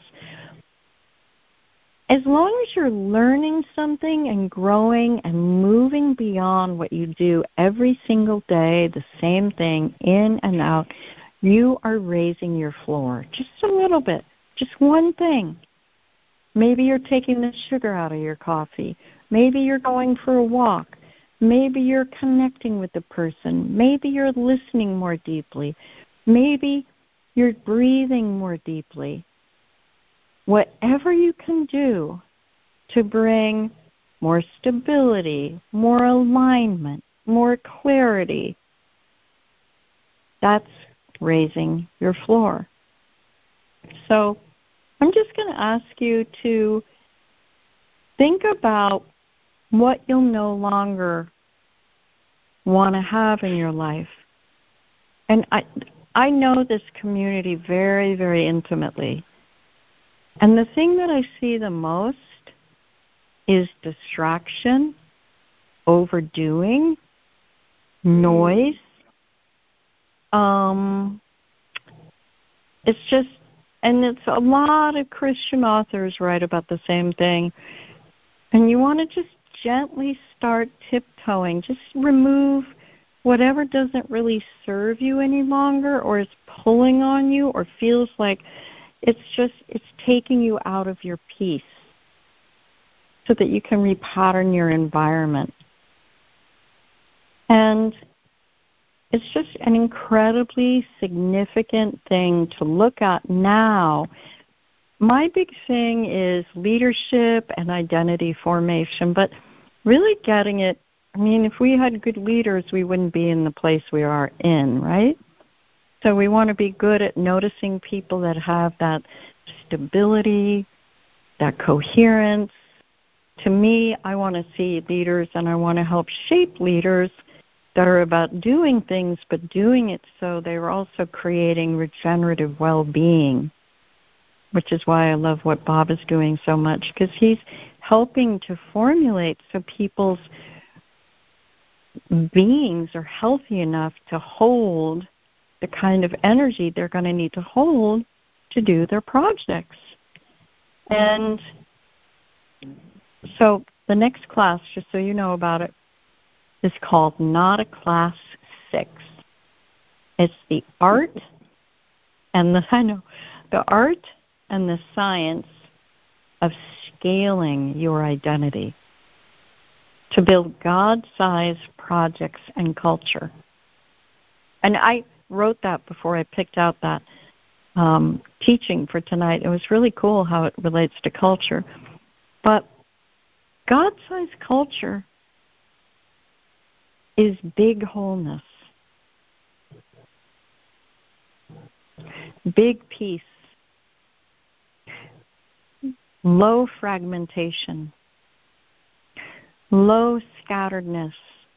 Speaker 2: As long as you're learning something and growing and moving beyond what you do every single day, the same thing, in and out, you are raising your floor just a little bit, just one thing. Maybe you're taking the sugar out of your coffee. Maybe you're going for a walk. Maybe you're connecting with the person. Maybe you're listening more deeply. Maybe you're breathing more deeply. Whatever you can do to bring more stability, more alignment, more clarity, that's raising your floor. So I'm just going to ask you to think about what you'll no longer want to have in your life. And I I know this community very, very intimately. And the thing that I see the most is distraction, overdoing, noise. Um, it's just, and it's a lot of Christian authors write about the same thing. And you want to just gently start tiptoeing. Just remove whatever doesn't really serve you any longer or is pulling on you or feels like it's just, it's taking you out of your peace so that you can repattern your environment. And it's just an incredibly significant thing to look at now. My big thing is leadership and identity formation, but really getting it, I mean, if we had good leaders, we wouldn't be in the place we are in, right? So we want to be good at noticing people that have that stability, that coherence. To me, I want to see leaders and I want to help shape leaders that are about doing things, but doing it so they're also creating regenerative well-being, which is why I love what Bob is doing so much, because he's helping to formulate so people's beings are healthy enough to hold the kind of energy they're going to need to hold to do their projects. And so the next class, just so you know about it, is called Not a Class Six. It's the art and the, I know, the art and the science of scaling your identity to build God-sized projects and culture. And I wrote that before I picked out that um, teaching for tonight. It was really cool how it relates to culture. But God-sized culture is big wholeness. big peace, low fragmentation, low scatteredness,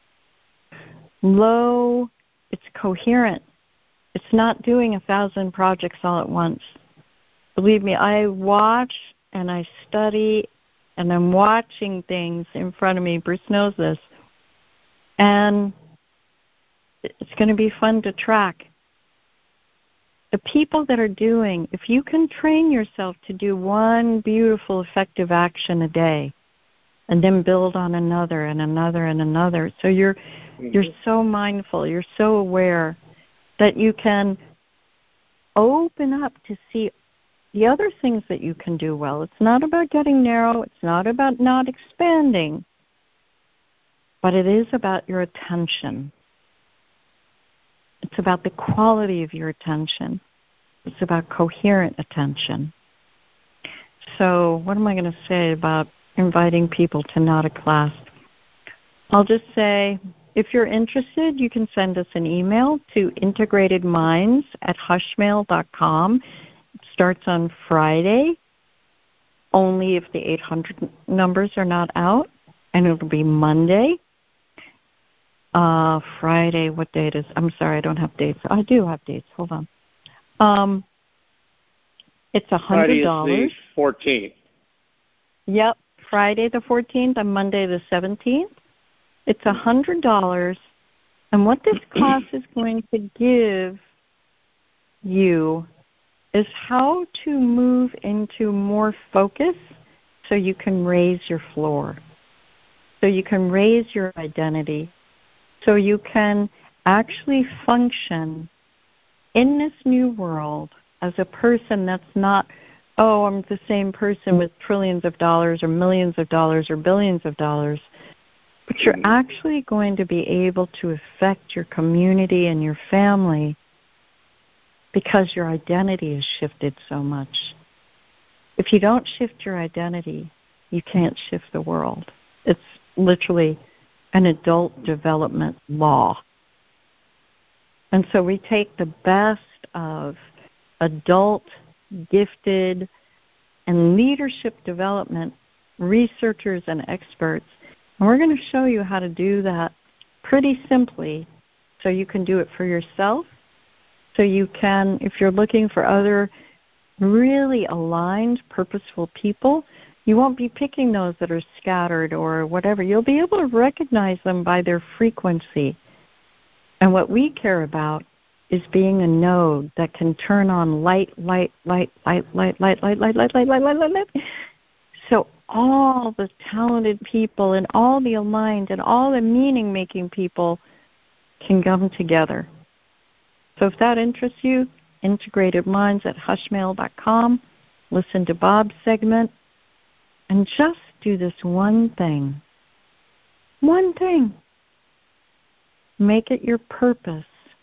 Speaker 2: low, it's coherent. It's not doing a thousand projects all at once. Believe me, I watch and I study and I'm watching things in front of me. Bruce knows this. And it's going to be fun to track. The people that are doing, if you can train yourself to do one beautiful, effective action a day and then build on another and another and another, so you're mm-hmm. you're so mindful, you're so aware that you can open up to see the other things that you can do well. It's not about getting narrow. It's not about not expanding. But it is about your attention. It's about the quality of your attention. It's about coherent attention. So what am I going to say about inviting people to not a class? I'll just say, if you're interested, you can send us an email to integratedminds at hushmail dot com. It starts on Friday, only if the eight hundred numbers are not out, and it'll be Monday. Uh, Friday, what date is? I'm sorry, I don't have dates. I do have dates. Hold on. Um, it's one hundred dollars.
Speaker 1: Friday is the fourteenth.
Speaker 2: Yep, Friday the fourteenth and Monday the seventeenth. It's one hundred dollars, and what this class is going to give you is how to move into more focus so you can raise your floor, so you can raise your identity, so you can actually function in this new world as a person that's not, oh, I'm the same person with trillions of dollars or millions of dollars or billions of dollars. But you're actually going to be able to affect your community and your family because your identity has shifted so much. If you don't shift your identity, you can't shift the world. It's literally an adult development law. And so we take the best of adult, gifted, and leadership development researchers and experts, and we're going to show you how to do that pretty simply so you can do it for yourself, so you can, if you're looking for other really aligned, purposeful people, you won't be picking those that are scattered or whatever. You'll be able to recognize them by their frequency. And what we care about is being a node that can turn on light, light, light, light, light, light, light, light, light, light, light, light, light, light. So all the talented people and all the aligned and all the meaning-making people can come together. So if that interests you, Integrated Minds at hushmail dot com. Listen to Bob's segment and just do this one thing. One thing. Make it your purpose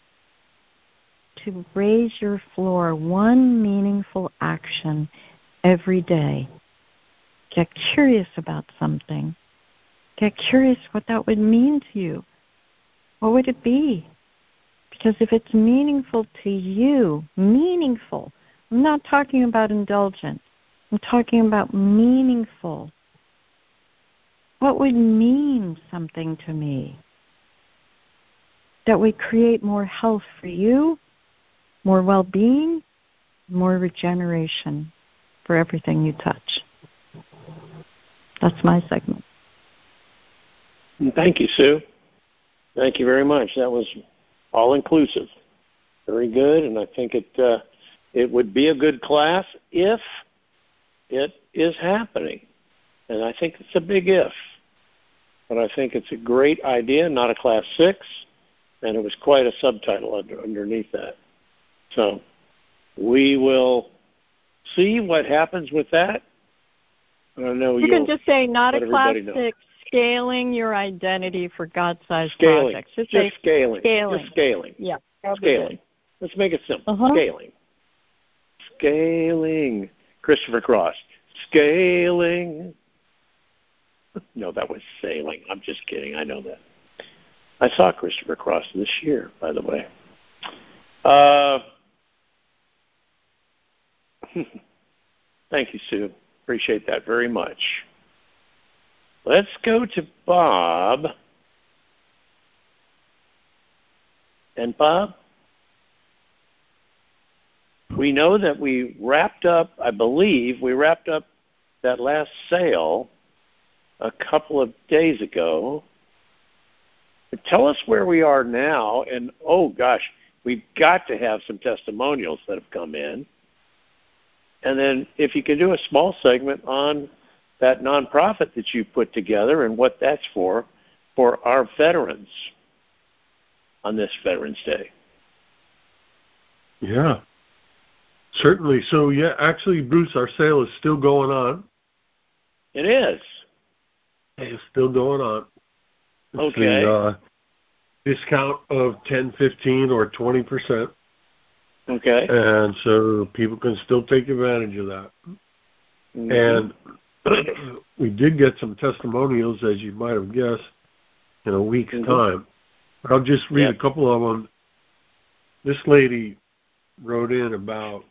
Speaker 2: to raise your floor one meaningful action every day. Get curious about something. Get curious what that would mean to you. What would it be? Because if it's meaningful to you, meaningful, I'm not talking about indulgent. I'm talking about meaningful. What would mean something to me? That would create more health for you, more well-being, more regeneration for everything you touch. That's my segment.
Speaker 1: Thank you, Sue. Thank you very much. That was all-inclusive. Very good, and I think it uh, it would be a good class if it is happening. And I think it's a big if. But I think it's a great idea, not a class six, and it was quite a subtitle under, underneath that. So we will see what happens with that. I know
Speaker 2: you can just say not a class
Speaker 1: know.
Speaker 2: six, scaling your identity for God-sized
Speaker 1: scaling.
Speaker 2: projects. Just,
Speaker 1: just scaling.
Speaker 2: scaling.
Speaker 1: Just scaling.
Speaker 2: Yeah.
Speaker 1: Scaling. Let's make it simple.
Speaker 2: Uh-huh.
Speaker 1: Scaling. Scaling. Christopher Cross. Scaling. No, that was sailing. I'm just kidding. I know that. I saw Christopher Cross this year, by the way. Uh, Thank you, Sue. Appreciate that very much. Let's go to Bob. And Bob, we know that we wrapped up, I believe, we wrapped up that last sale a couple of days ago. But tell us where we are now, and oh gosh, we've got to have some testimonials that have come in. And then if you could do a small segment on that nonprofit that you put together and what that's for, for our veterans on this Veterans Day.
Speaker 3: Yeah, certainly. So, yeah, actually, Bruce, our sale is still going on.
Speaker 1: It is.
Speaker 3: It's still going on. It's
Speaker 1: okay.
Speaker 3: The, uh, discount of ten, fifteen, or twenty percent.
Speaker 1: Okay.
Speaker 3: And so people can still take advantage of that. Mm-hmm. And we did get some testimonials, as you might have guessed, in a week's mm-hmm. time. I'll just read yep. a couple of them. This lady wrote in about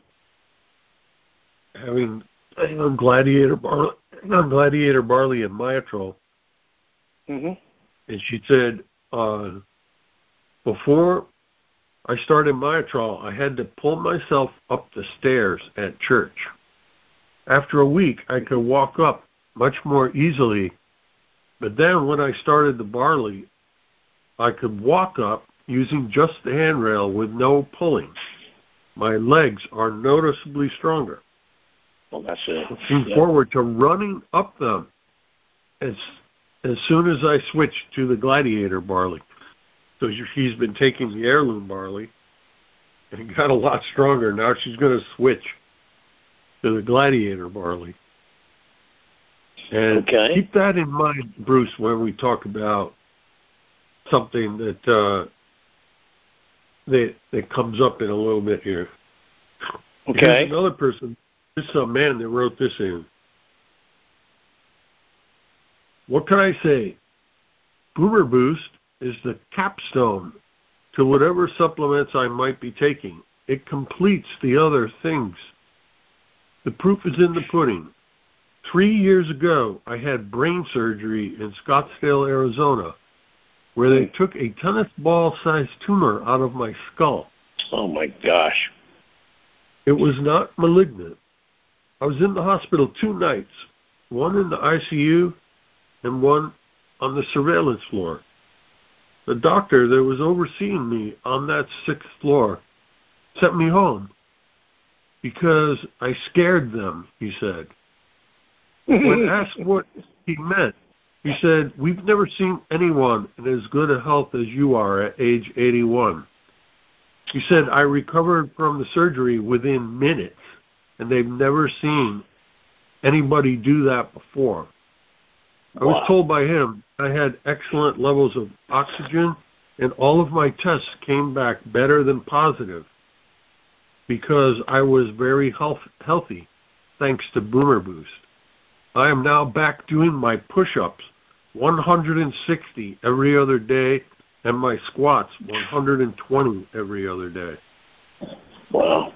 Speaker 3: having gladiator barley, gladiator barley and Myotrol.
Speaker 1: Mm-hmm.
Speaker 3: And she said, uh, before I started Myotrol, I had to pull myself up the stairs at church. After a week, I could walk up much more easily. But then when I started the barley, I could walk up using just the handrail with no pulling. My legs are noticeably stronger.
Speaker 1: Well, that's it.
Speaker 3: Looking
Speaker 1: yep.
Speaker 3: forward to running up them as as soon as I switched to the gladiator barley. So she's been taking the heirloom barley and got a lot stronger. Now she's going to switch to the gladiator barley. And
Speaker 1: okay.
Speaker 3: keep that in mind, Bruce, when we talk about something that uh, that that comes up in a little bit here.
Speaker 1: Okay.
Speaker 3: Here's another person. This is a man that wrote this in. What can I say? Boomer Boost is the capstone to whatever supplements I might be taking. It completes the other things. The proof is in the pudding. Three years ago, I had brain surgery in Scottsdale, Arizona, where they took a tennis ball-sized tumor out of my skull.
Speaker 1: Oh, my gosh.
Speaker 3: It was not malignant. I was in the hospital two nights, one in the I C U and one on the surveillance floor. The doctor that was overseeing me on that sixth floor sent me home because I scared them, he said. When asked what he meant, he said, we've never seen anyone in as good a health as you are at age eighty-one. He said, I recovered from the surgery within minutes, and they've never seen anybody do that before. I was wow. told by him I had excellent levels of oxygen, and all of my tests came back better than positive because I was very health, healthy, thanks to Boomer Boost. I am now back doing my push-ups, one hundred sixty every other day, and my squats, one hundred twenty every other day.
Speaker 1: Wow.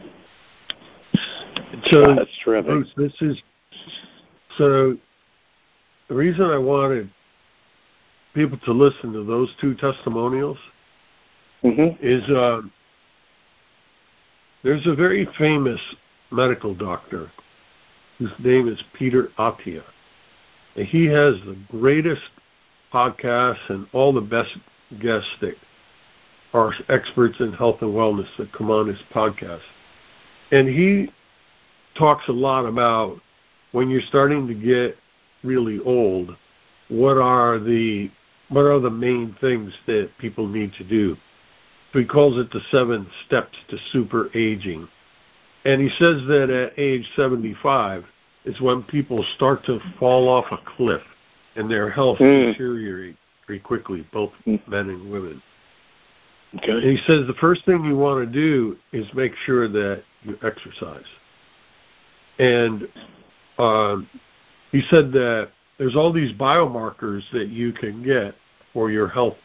Speaker 3: So,
Speaker 1: that's terrific.
Speaker 3: Bruce, this is, so the reason I wanted people to listen to those two testimonials
Speaker 1: mm-hmm.
Speaker 3: is uh, there's a very famous medical doctor whose name is Peter Attia. And he has the greatest podcasts and all the best guests that are experts in health and wellness that come on his podcast. And he talks a lot about when you're starting to get really old, what are the what are the main things that people need to do. So he calls it the seven steps to super aging. And he says that at age seventy-five is when people start to fall off a cliff and their health mm. deteriorates very quickly, both mm. men and women.
Speaker 1: Okay.
Speaker 3: And he says the first thing you want to do is make sure that you exercise. And um, he said that there's all these biomarkers that you can get for your health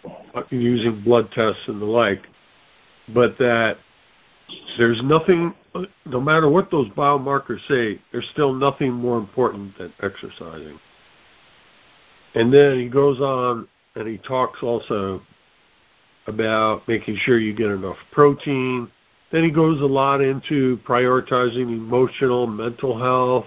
Speaker 3: using blood tests and the like, but that there's nothing no matter what those biomarkers say, there's still nothing more important than exercising. And then he goes on and he talks also about making sure you get enough protein. Then he goes a lot into prioritizing emotional, mental health.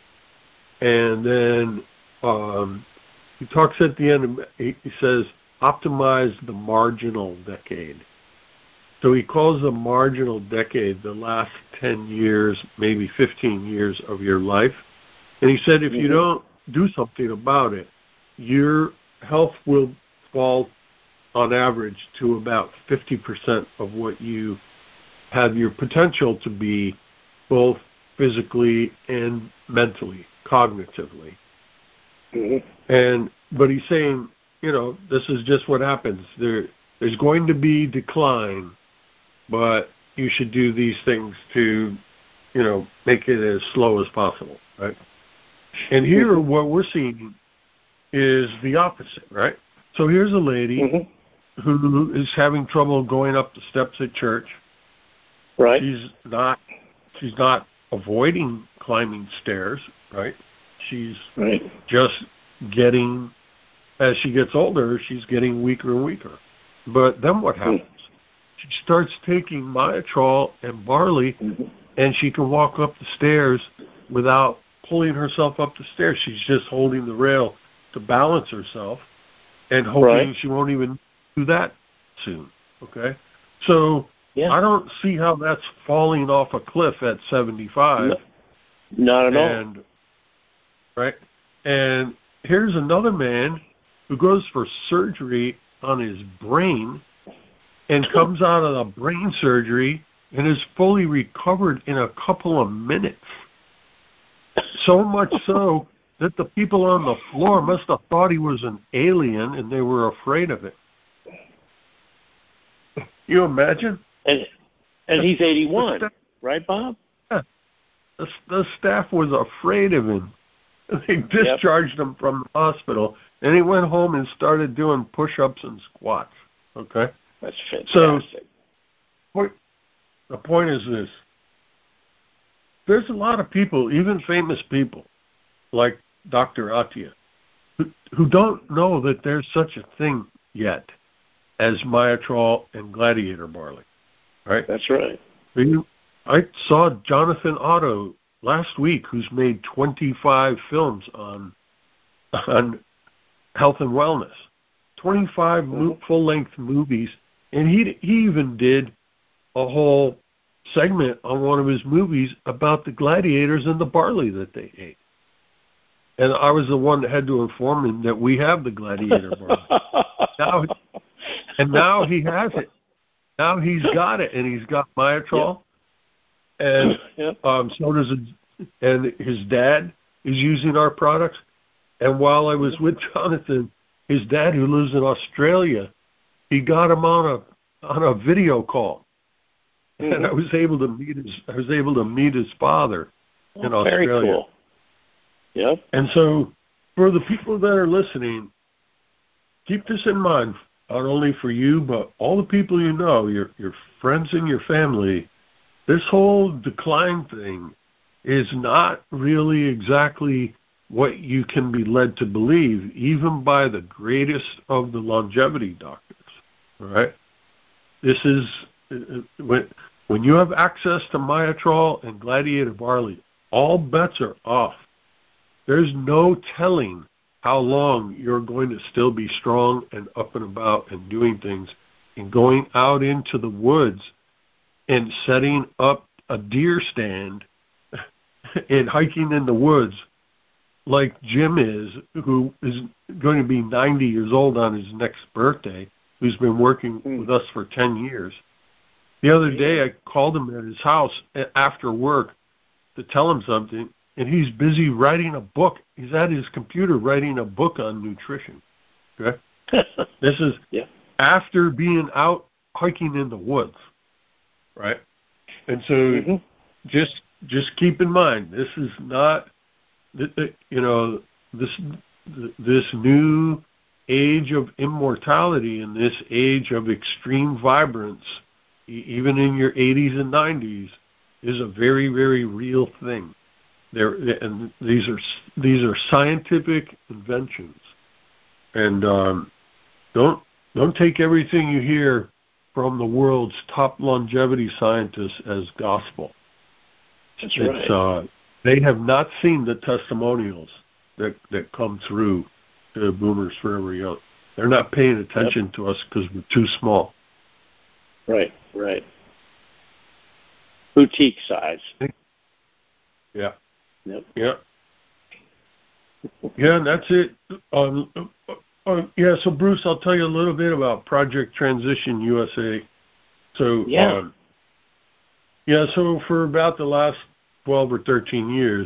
Speaker 3: And then um, he talks at the end, he says, optimize the marginal decade. So he calls the marginal decade the last ten years, maybe fifteen years of your life. And he said if mm-hmm. you don't do something about it, your health will fall on average to about fifty percent of what you have your potential to be, both physically and mentally, cognitively. Mm-hmm. And but he's saying, you know, this is just what happens. There, there's going to be decline, but you should do these things to, you know, make it as slow as possible, right? And here, mm-hmm. what we're seeing is the opposite, right? So here's a lady mm-hmm. who is having trouble going up the steps at church.
Speaker 1: Right.
Speaker 3: She's not. She's not avoiding climbing stairs, right? She's
Speaker 1: right.
Speaker 3: just getting, as she gets older, she's getting weaker and weaker. But then what happens? Mm-hmm. She starts taking Myotrol and barley, mm-hmm. and she can walk up the stairs without pulling herself up the stairs. She's just holding the rail to balance herself and hoping right. she won't even do that soon, okay? So yeah. I don't see how that's falling off a cliff at seventy-five.
Speaker 1: No, not at
Speaker 3: and,
Speaker 1: all.
Speaker 3: Right? And here's another man who goes for surgery on his brain and comes out of the brain surgery and is fully recovered in a couple of minutes. So much so that the people on the floor must have thought he was an alien and they were afraid of it. You imagine?
Speaker 1: And and he's eighty-one, staff, right, Bob?
Speaker 3: Yeah. The, the staff was afraid of him. They discharged yep. him from the hospital, and he went home and started doing push-ups and squats. Okay?
Speaker 1: That's fantastic.
Speaker 3: So the point is this. There's a lot of people, even famous people, like Doctor Attia, who, who don't know that there's such a thing yet as Myotrol and Gladiator barley. Right?
Speaker 1: That's right.
Speaker 3: I saw Jonathan Otto last week, who's made twenty-five films on on health and wellness, twenty-five mm-hmm. mo- full-length movies, and he he even did a whole segment on one of his movies about the gladiators and the barley that they ate. And I was the one that had to inform him that we have the gladiator barley. now, and now he has it. Now he's got it, and he's got Myotrol, yep. and yep. Um, so does it, and his dad is using our products. And while I was with Jonathan, his dad, who lives in Australia, he got him on a on a video call, mm-hmm. and I was able to meet his I was able to meet his father
Speaker 1: oh,
Speaker 3: in Australia.
Speaker 1: Very cool. Yep.
Speaker 3: And so, for the people that are listening, keep this in mind. Not only for you, but all the people you know, your your friends and your family, this whole decline thing is not really exactly what you can be led to believe, even by the greatest of the longevity doctors. All right? This is, when, when you have access to Myotrol and Gladiator barley, all bets are off. There's no telling how long you're going to still be strong and up and about and doing things and going out into the woods and setting up a deer stand and hiking in the woods like Jim is, who is going to be ninety years old on his next birthday, who's been working mm. with us for ten years. The other day I called him at his house after work to tell him something, and he's busy writing a book. He's at his computer writing a book on nutrition. Okay? This is yeah. after being out hiking in the woods, right? And so mm-hmm. just just keep in mind, this is not, you know, this this new age of immortality and this age of extreme vibrance, even in your eighties and nineties, is a very, very real thing. There, and these are these are scientific inventions. And um, don't don't take everything you hear from the world's top longevity scientists as gospel.
Speaker 1: That's
Speaker 3: it's,
Speaker 1: right.
Speaker 3: Uh, they have not seen the testimonials that, that come through to Boomers Forever Young. They're not paying attention yep. to us because we're too small.
Speaker 1: Right, right. Boutique size.
Speaker 3: Yeah.
Speaker 1: Yep.
Speaker 3: Yeah. Yeah, and that's it. Um, uh, yeah, so Bruce, I'll tell you a little bit about Project Transition U S A. So,
Speaker 1: yeah.
Speaker 3: Um, yeah, so for about the last twelve or thirteen years,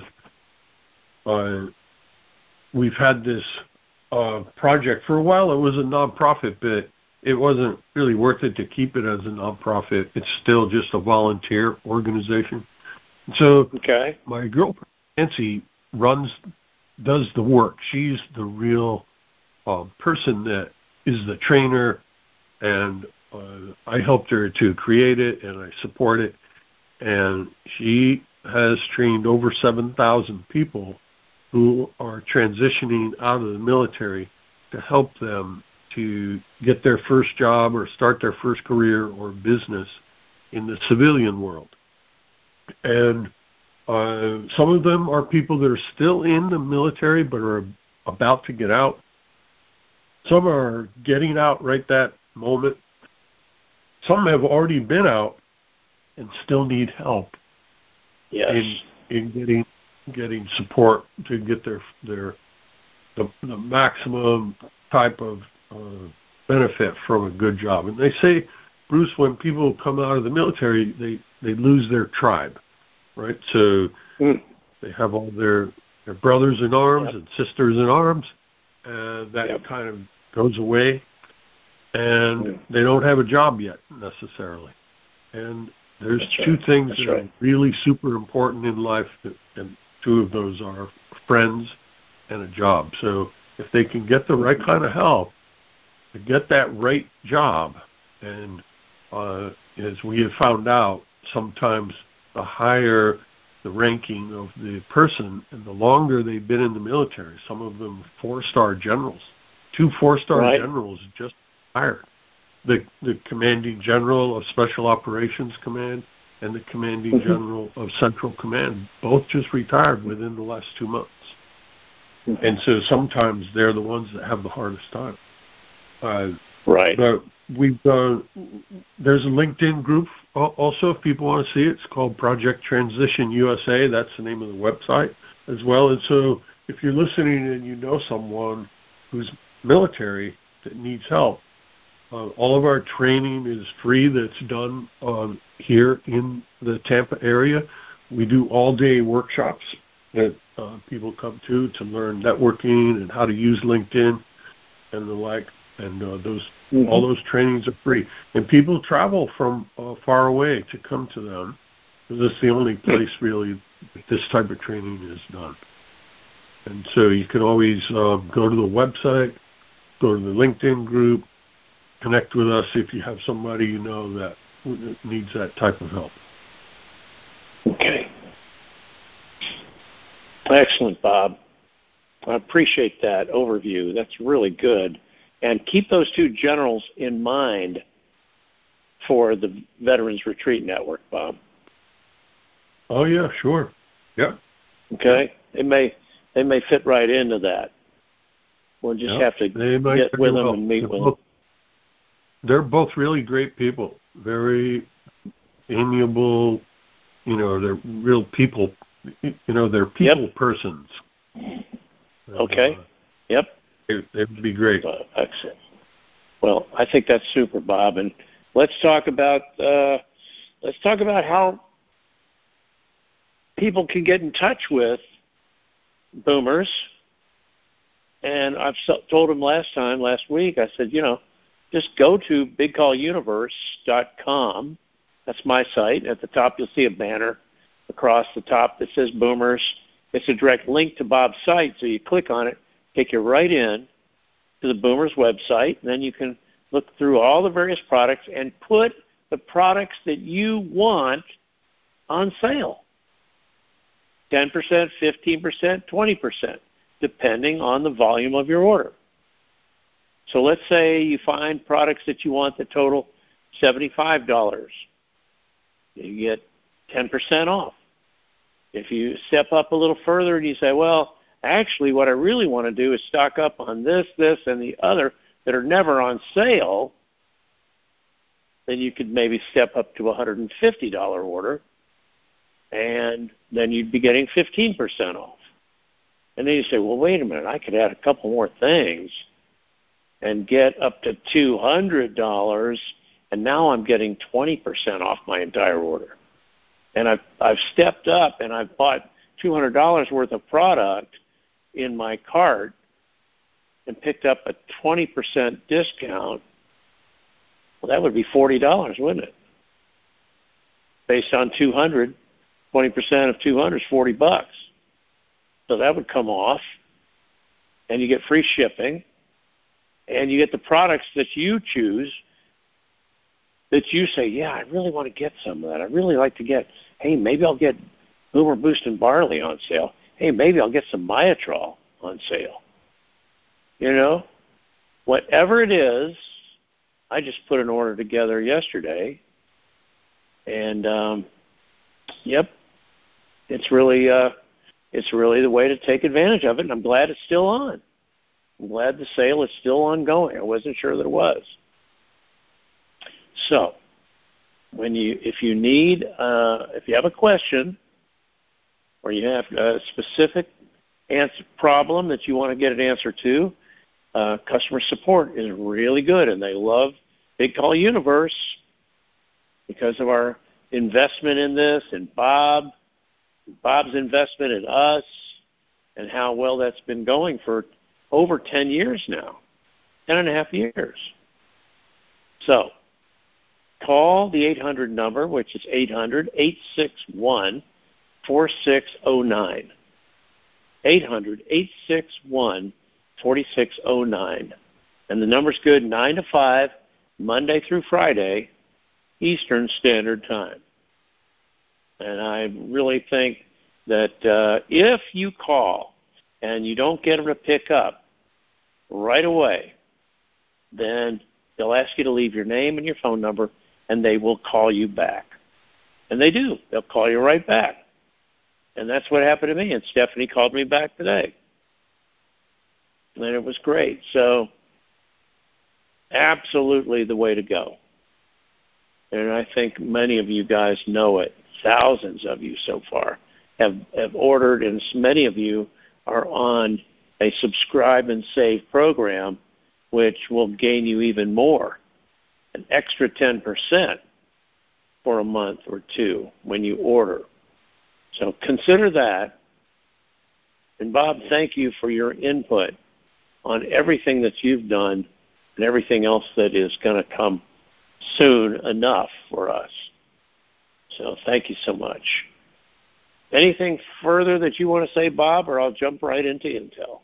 Speaker 3: uh, we've had this uh, project. For a while, it was a nonprofit, but it wasn't really worth it to keep it as a nonprofit. It's still just a volunteer organization. So
Speaker 1: okay.
Speaker 3: my girlfriend, Nancy, runs, does the work. She's the real uh, person that is the trainer, and uh, I helped her to create it, and I support it. And she has trained over seven thousand people who are transitioning out of the military to help them to get their first job or start their first career or business in the civilian world. And uh, some of them are people that are still in the military but are about to get out. Some are getting out right that moment. Some have already been out and still need help
Speaker 1: yes.
Speaker 3: in in getting getting support to get their their the, the maximum type of uh, benefit from a good job. And they say, Bruce, when people come out of the military, they, they lose their tribe, right? So
Speaker 1: mm.
Speaker 3: they have all their their brothers in arms
Speaker 1: yep.
Speaker 3: and sisters in arms, and that
Speaker 1: yep.
Speaker 3: kind of goes away, and
Speaker 1: mm.
Speaker 3: they don't have a job yet necessarily. And there's
Speaker 1: That's
Speaker 3: two
Speaker 1: right.
Speaker 3: things
Speaker 1: That's
Speaker 3: that
Speaker 1: right.
Speaker 3: are really super important in life, and two of those are friends and a job. So if they can get the right kind of help to get that right job, and uh, as we have found out, sometimes the higher the ranking of the person and the longer they've been in the military, some of them four-star generals, two four-star
Speaker 1: right.
Speaker 3: generals just hired. The, the commanding general of Special Operations Command and the commanding
Speaker 1: mm-hmm.
Speaker 3: general of Central Command both just retired within the last two months. Mm-hmm. And so sometimes they're the ones that have the hardest time. Uh,
Speaker 1: right.
Speaker 3: But we've uh, there's a LinkedIn group also if people want to see it. It's called Project Transition U S A. That's the name of the website as well. And so if you're listening and you know someone who's military that needs help, Uh, all of our training is free that's done um, here in the Tampa area. We do all-day workshops that uh, people come to to learn networking and how to use LinkedIn and the like. And uh, those mm-hmm. all those trainings are free. And people travel from uh, far away to come to them because it's the only place really that this type of training is done. And so you can always uh, go to the website, go to the LinkedIn group, connect with us if you have somebody you know that needs that type of help.
Speaker 1: Okay. Excellent, Bob. I appreciate that overview. That's really good. And keep those two generals in mind for the Veterans Retreat Network, Bob.
Speaker 3: Oh, yeah, sure. Yeah.
Speaker 1: Okay. They may they may fit right into that. We'll just
Speaker 3: yeah,
Speaker 1: have to get with them well. and meet
Speaker 3: they're
Speaker 1: with
Speaker 3: both,
Speaker 1: them.
Speaker 3: They're both really great people, very amiable. You know, they're real people. You know, they're people
Speaker 1: yep.
Speaker 3: persons.
Speaker 1: Okay.
Speaker 3: And, uh,
Speaker 1: yep.
Speaker 3: They, they would be great.
Speaker 1: Uh, excellent. Well, I think that's super, Bob. And let's talk about uh, let's talk about how people can get in touch with Boomers. And I've told them last time, last week, I said, you know, just go to big call universe dot com. That's my site. At the top, you'll see a banner across the top that says Boomers. It's a direct link to Bob's site, so you click on it, take you right in to the Boomers website, and then you can look through all the various products and put the products that you want on sale. ten percent, fifteen percent, twenty percent, depending on the volume of your order. So let's say you find products that you want that total seventy-five dollars. You get ten percent off. If you step up a little further and you say, well, actually what I really want to do is stock up on this, this, and the other that are never on sale, then you could maybe step up to a one hundred fifty dollars order, and then you'd be getting fifteen percent off. And then you say, well, wait a minute, I could add a couple more things and get up to two hundred dollars, and now I'm getting twenty percent off my entire order. And I've, I've stepped up, and I've bought two hundred dollars worth of product in my cart and picked up a twenty percent discount. Well, that would be forty dollars, wouldn't it? Based on two hundred, twenty percent of two hundred is forty bucks. So that would come off, and you get free shipping, and you get the products that you choose that you say, yeah, I really want to get some of that. I really like to get, hey, maybe I'll get Boomer Boost and Barley on sale. Hey, maybe I'll get some Myatrol on sale. You know, whatever it is, I just put an order together yesterday, and um, yep, it's really uh, it's really the way to take advantage of it, and I'm glad it's still on. I'm glad the sale is still ongoing. I wasn't sure that it was. So, when you if you need uh, if you have a question or you have a specific answer problem that you want to get an answer to, uh, customer support is really good, and they love Big Call Universe because of our investment in this, and Bob, Bob's investment in us, and how well that's been going for over ten years now, ten and a half years. So, call the eight hundred number, which is eight hundred, eight six one, four six zero nine. eight hundred, eight six one, four six zero nine. And the number's good nine to five, Monday through Friday, Eastern Standard Time. And I really think that uh, if you call and you don't get them to pick up right away, then they'll ask you to leave your name and your phone number, and they will call you back. And they do. They'll call you right back. And that's what happened to me. And Stephanie called me back today. And it was great. So absolutely the way to go. And I think many of you guys know it. Thousands of you so far have, have ordered, and many of you are on a subscribe and save program, which will gain you even more, an extra ten percent for a month or two when you order. So consider that. And Bob, thank you for your input on everything that you've done and everything else that is going to come soon enough for us. So thank you so much. Anything further that you want to say, Bob, or I'll jump right into Intel?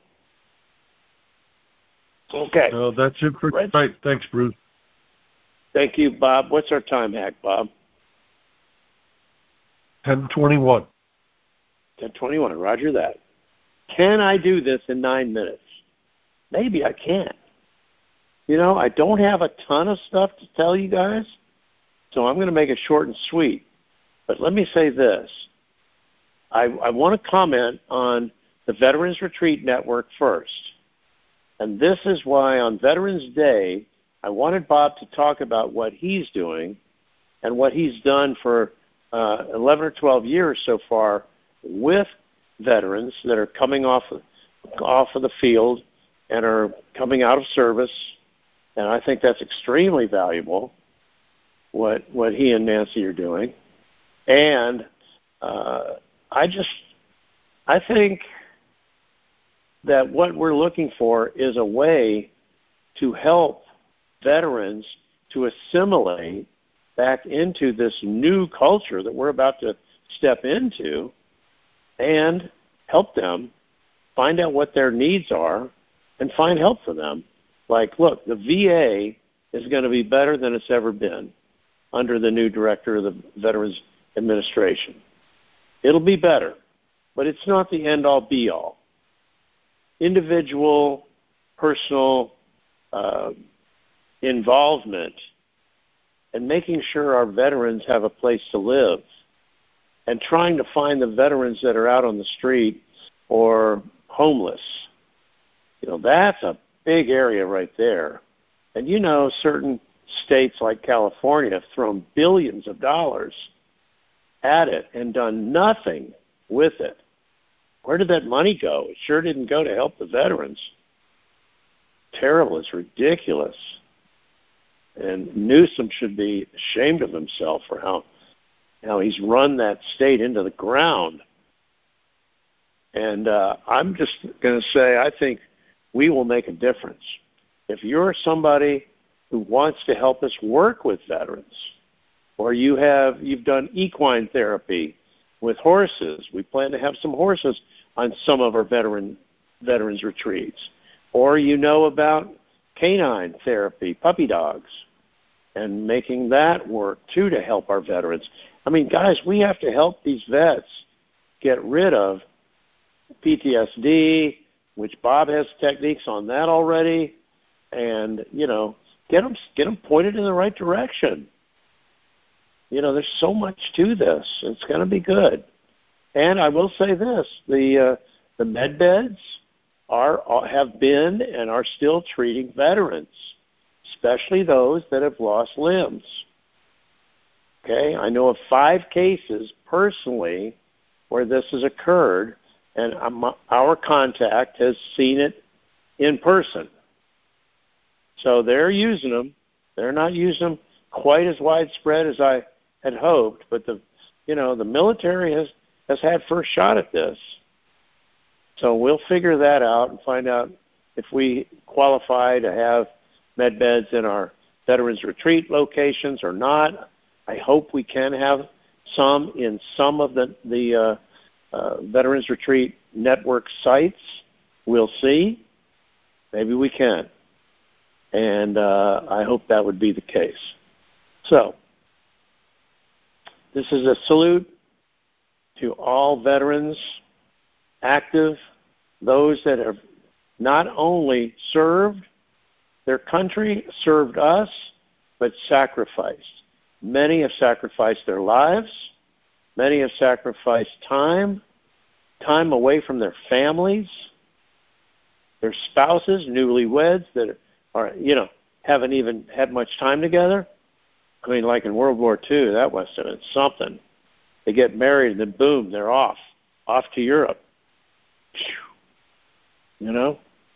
Speaker 1: Okay.
Speaker 3: No, that's it for tonight. Thanks, Bruce.
Speaker 1: Thank you, Bob. What's our time hack, Bob?
Speaker 3: ten twenty-one.
Speaker 1: ten twenty-one, roger that. Can I do this in nine minutes? Maybe I can. You know, I don't have a ton of stuff to tell you guys, so I'm going to make it short and sweet. But let me say this. I, I want to comment on the Veterans Retreat Network first. And this is why on Veterans Day, I wanted Bob to talk about what he's doing and what he's done for uh, eleven or twelve years so far with veterans that are coming off, off of the field and are coming out of service. And I think that's extremely valuable, what what he and Nancy are doing. And uh, I just, I think that what we're looking for is a way to help veterans to assimilate back into this new culture that we're about to step into and help them find out what their needs are and find help for them. Like, look, the V A is going to be better than it's ever been under the new director of the Veterans administration. It'll be better, but it's not the end-all, be-all. Individual, personal uh, involvement and making sure our veterans have a place to live and trying to find the veterans that are out on the street or homeless. You know, that's a big area right there. And you know, certain states like California have thrown billions of dollars at it and done nothing with it. Where did that money go? It sure didn't go to help the veterans. Terrible. It's ridiculous. And Newsom should be ashamed of himself for how how he's run that state into the ground. And uh, I'm just going to say I think we will make a difference. If you're somebody who wants to help us work with veterans, or you have you've done equine therapy with horses, we plan to have some horses on some of our veteran veterans retreats, or you know about canine therapy, puppy dogs, and making that work too to help our veterans. I mean, guys, we have to help these vets get rid of P T S D, which Bob has techniques on that already, and, you know, get them, get them pointed in the right direction. You know, there's so much to this. It's going to be good. And I will say this, the uh, the med beds are have been and are still treating veterans, especially those that have lost limbs. Okay, I know of five cases personally where this has occurred, and I'm, our contact has seen it in person. So they're using them. They're not using them quite as widespread as I had hoped, but the you know the military has, has had first shot at this. So we'll figure that out and find out if we qualify to have med beds in our veterans retreat locations or not. I hope we can have some in some of the, the uh, uh, Veterans Retreat Network sites. We'll see. Maybe we can. And uh, I hope that would be the case. So, this is a salute to all veterans, active, those that have not only served their country, served us, but sacrificed. Many have sacrificed their lives. Many have sacrificed time, time away from their families, their spouses, newlyweds that are, you know, haven't even had much time together. I mean, like in World War Two, that must have been something. They get married and then boom, they're off, off to Europe. You know?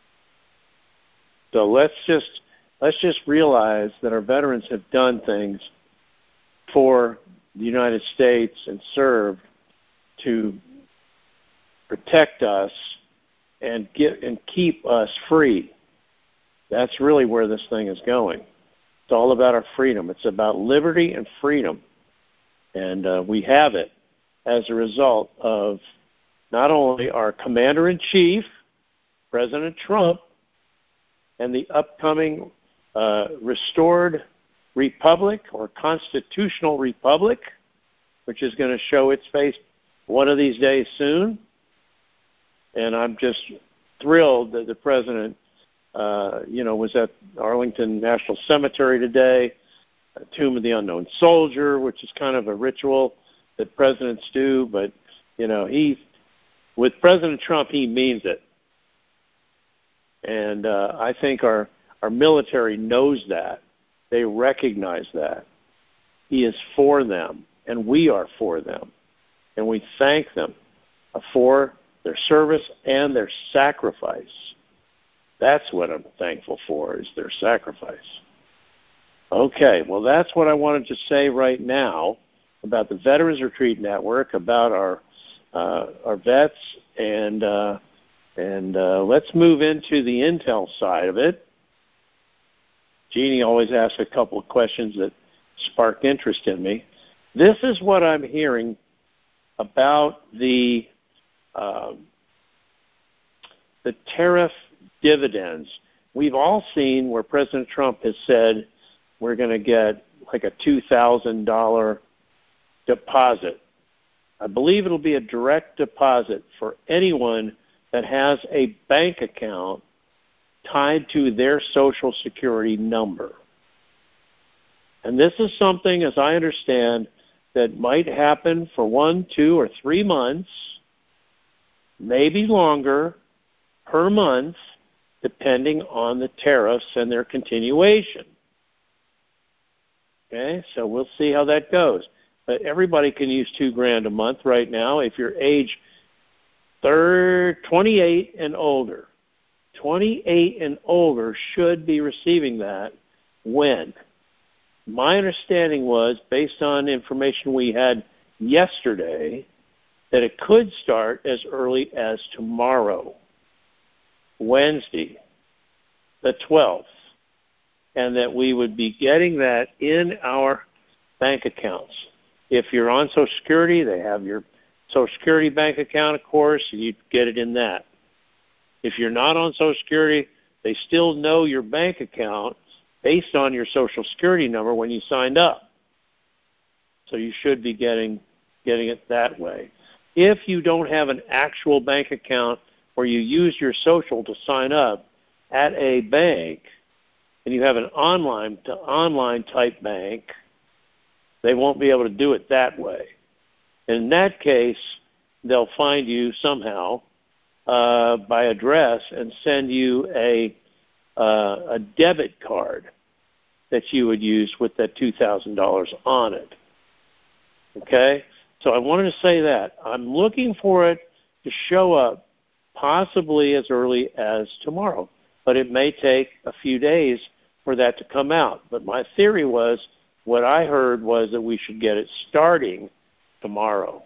Speaker 1: So let's just let's just realize that our veterans have done things for the United States and served to protect us and get and keep us free. That's really where this thing is going. It's all about our freedom. It's about liberty and freedom. And uh, we have it as a result of not only our Commander-in-Chief, President Trump, and the upcoming uh, restored republic or constitutional republic, which is going to show its face one of these days soon. And I'm just thrilled that the president, uh, you know, was at Arlington National Cemetery today, Tomb of the Unknown Soldier, which is kind of a ritual that presidents do. But, you know, he, with President Trump, he means it. And uh, I think our, our military knows that. They recognize that. He is for them, and we are for them. And we thank them for their service and their sacrifice. That's what I'm thankful for, is their sacrifice. Okay, well, that's what I wanted to say right now about the Veterans Retreat Network, about our uh, our vets, and uh, and uh, let's move into the intel side of it. Jeannie always asks a couple of questions that spark interest in me. This is what I'm hearing about the uh, the tariff dividends. We've all seen where President Trump has said we're going to get like a two thousand dollars deposit. I believe it'll be a direct deposit for anyone that has a bank account tied to their Social Security number. And this is something, as I understand, that might happen for one, two, or three months, maybe longer, per month, depending on the tariffs and their continuation. Okay, so we'll see how that goes. But everybody can use two grand a month right now if you're age twenty-eight and older. twenty-eight and older should be receiving that when? My understanding was, based on information we had yesterday, that it could start as early as tomorrow, Wednesday, the twelfth, and that we would be getting that in our bank accounts. If you're on Social Security, they have your Social Security bank account, of course, and you'd get it in that. If you're not on Social Security, they still know your bank account based on your Social Security number when you signed up. So you should be getting getting it that way. If you don't have an actual bank account where you use your social to sign up at a bank, and you have an online to online type bank, they won't be able to do it that way. In that case, they'll find you somehow uh, by address and send you a uh, a debit card that you would use with that two thousand dollars on it. Okay? So I wanted to say that. I'm looking for it to show up possibly as early as tomorrow, but it may take a few days for that to come out. But my theory was, what I heard was that we should get it starting tomorrow,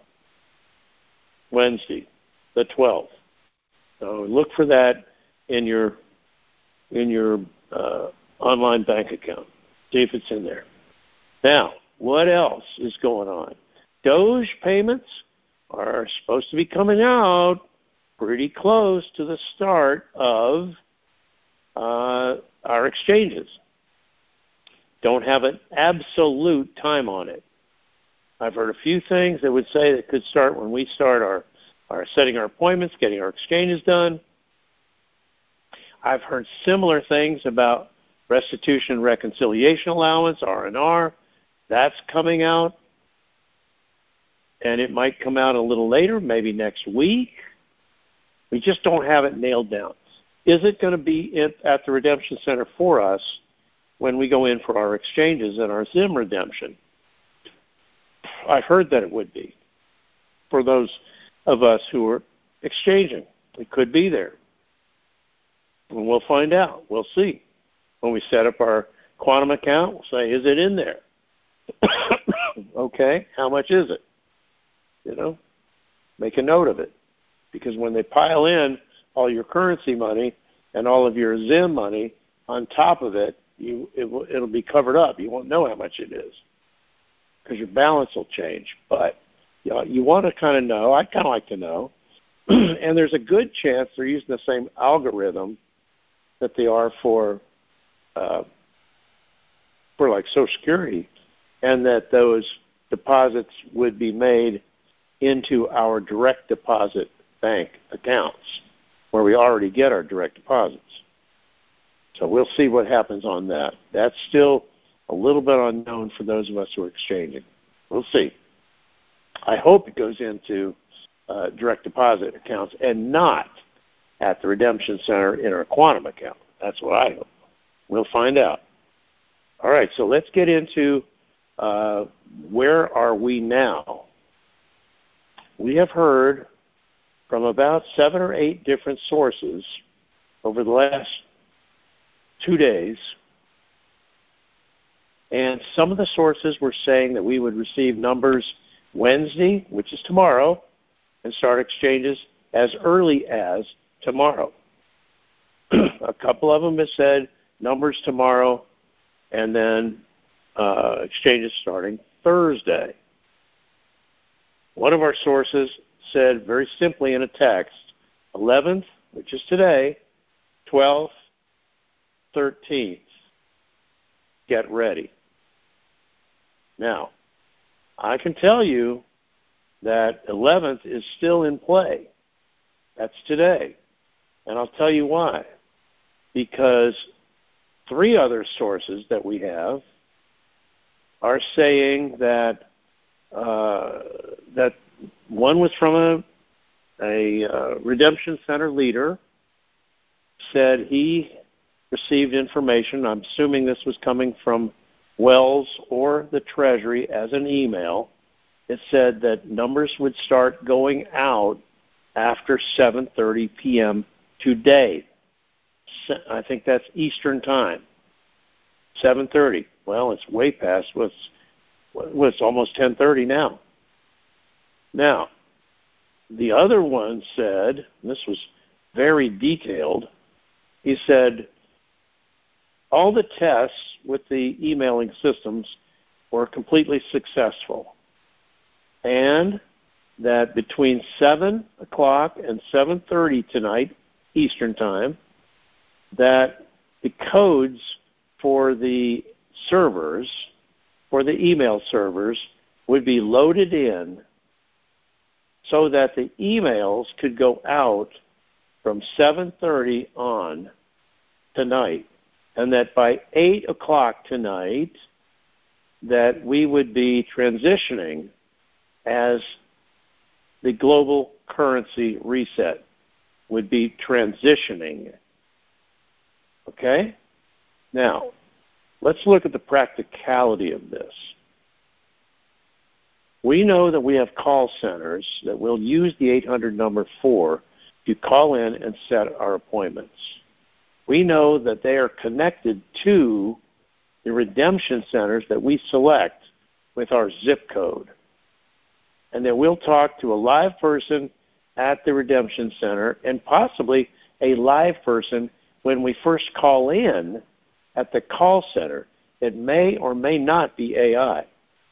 Speaker 1: Wednesday, the twelfth. So look for that in your in your uh, online bank account. See if it's in there. Now, what else is going on? Doge payments are supposed to be coming out pretty close to the start of uh, our exchanges. Don't have an absolute time on it. I've heard a few things that would say that could start when we start our, our setting our appointments, getting our exchanges done. I've heard similar things about restitution and reconciliation allowance, R and R. That's coming out. And it might come out a little later, maybe next week. We just don't have it nailed down. Is it going to be at the Redemption Center for us when we go in for our exchanges and our Zim redemption? I've heard that it would be for those of us who are exchanging. It could be there. And we'll find out. We'll see. When we set up our quantum account, we'll say, is it in there? Okay, how much is it? You know, make a note of it. Because when they pile in all your currency money and all of your Zim money on top of it, you it will, it'll be covered up. You won't know how much it is because your balance will change. But you know, you want to kind of know. I kind of like to know. And there's a good chance they're using the same algorithm that they are for uh, for like Social Security, and that those deposits would be made into our direct deposit bank accounts where we already get our direct deposits. So we'll see what happens on that. That's still a little bit unknown for those of us who are exchanging. We'll see. I hope it goes into uh, direct deposit accounts and not at the Redemption Center in our quantum account. That's what I hope. We'll find out. All right, so let's get into uh, where are we now. We have heard from about seven or eight different sources over the last two days, and some of the sources were saying that we would receive numbers Wednesday, which is tomorrow, and start exchanges as early as tomorrow. A couple of them have said numbers tomorrow, and then uh, exchanges starting Thursday. One of our sources said very simply in a text, eleventh, which is today, twelfth, thirteenth. Get ready. Now, I can tell you that eleventh is still in play. That's today. And I'll tell you why. Because three other sources that we have are saying that uh, that one was from a, a uh, Redemption Center leader, said he received information. I'm assuming this was coming from Wells or the Treasury as an email. It said that numbers would start going out after seven thirty p.m. today. I think that's Eastern time. seven thirty. Well, it's way past what's what's almost ten thirty now. Now, the other one said, and this was very detailed, he said all the tests with the emailing systems were completely successful, and that between seven o'clock and seven thirty tonight, Eastern time, that the codes for the servers, for the email servers, would be loaded in so that the emails could go out from seven thirty on tonight, and that by eight o'clock tonight, that we would be transitioning as the global currency reset would be transitioning. Okay? Now, let's look at the practicality of this. We know that we have call centers that we'll use the eight hundred number for to call in and set our appointments. We know that they are connected to the redemption centers that we select with our zip code, and that we'll talk to a live person at the redemption center and possibly a live person when we first call in at the call center. It may or may not be A I.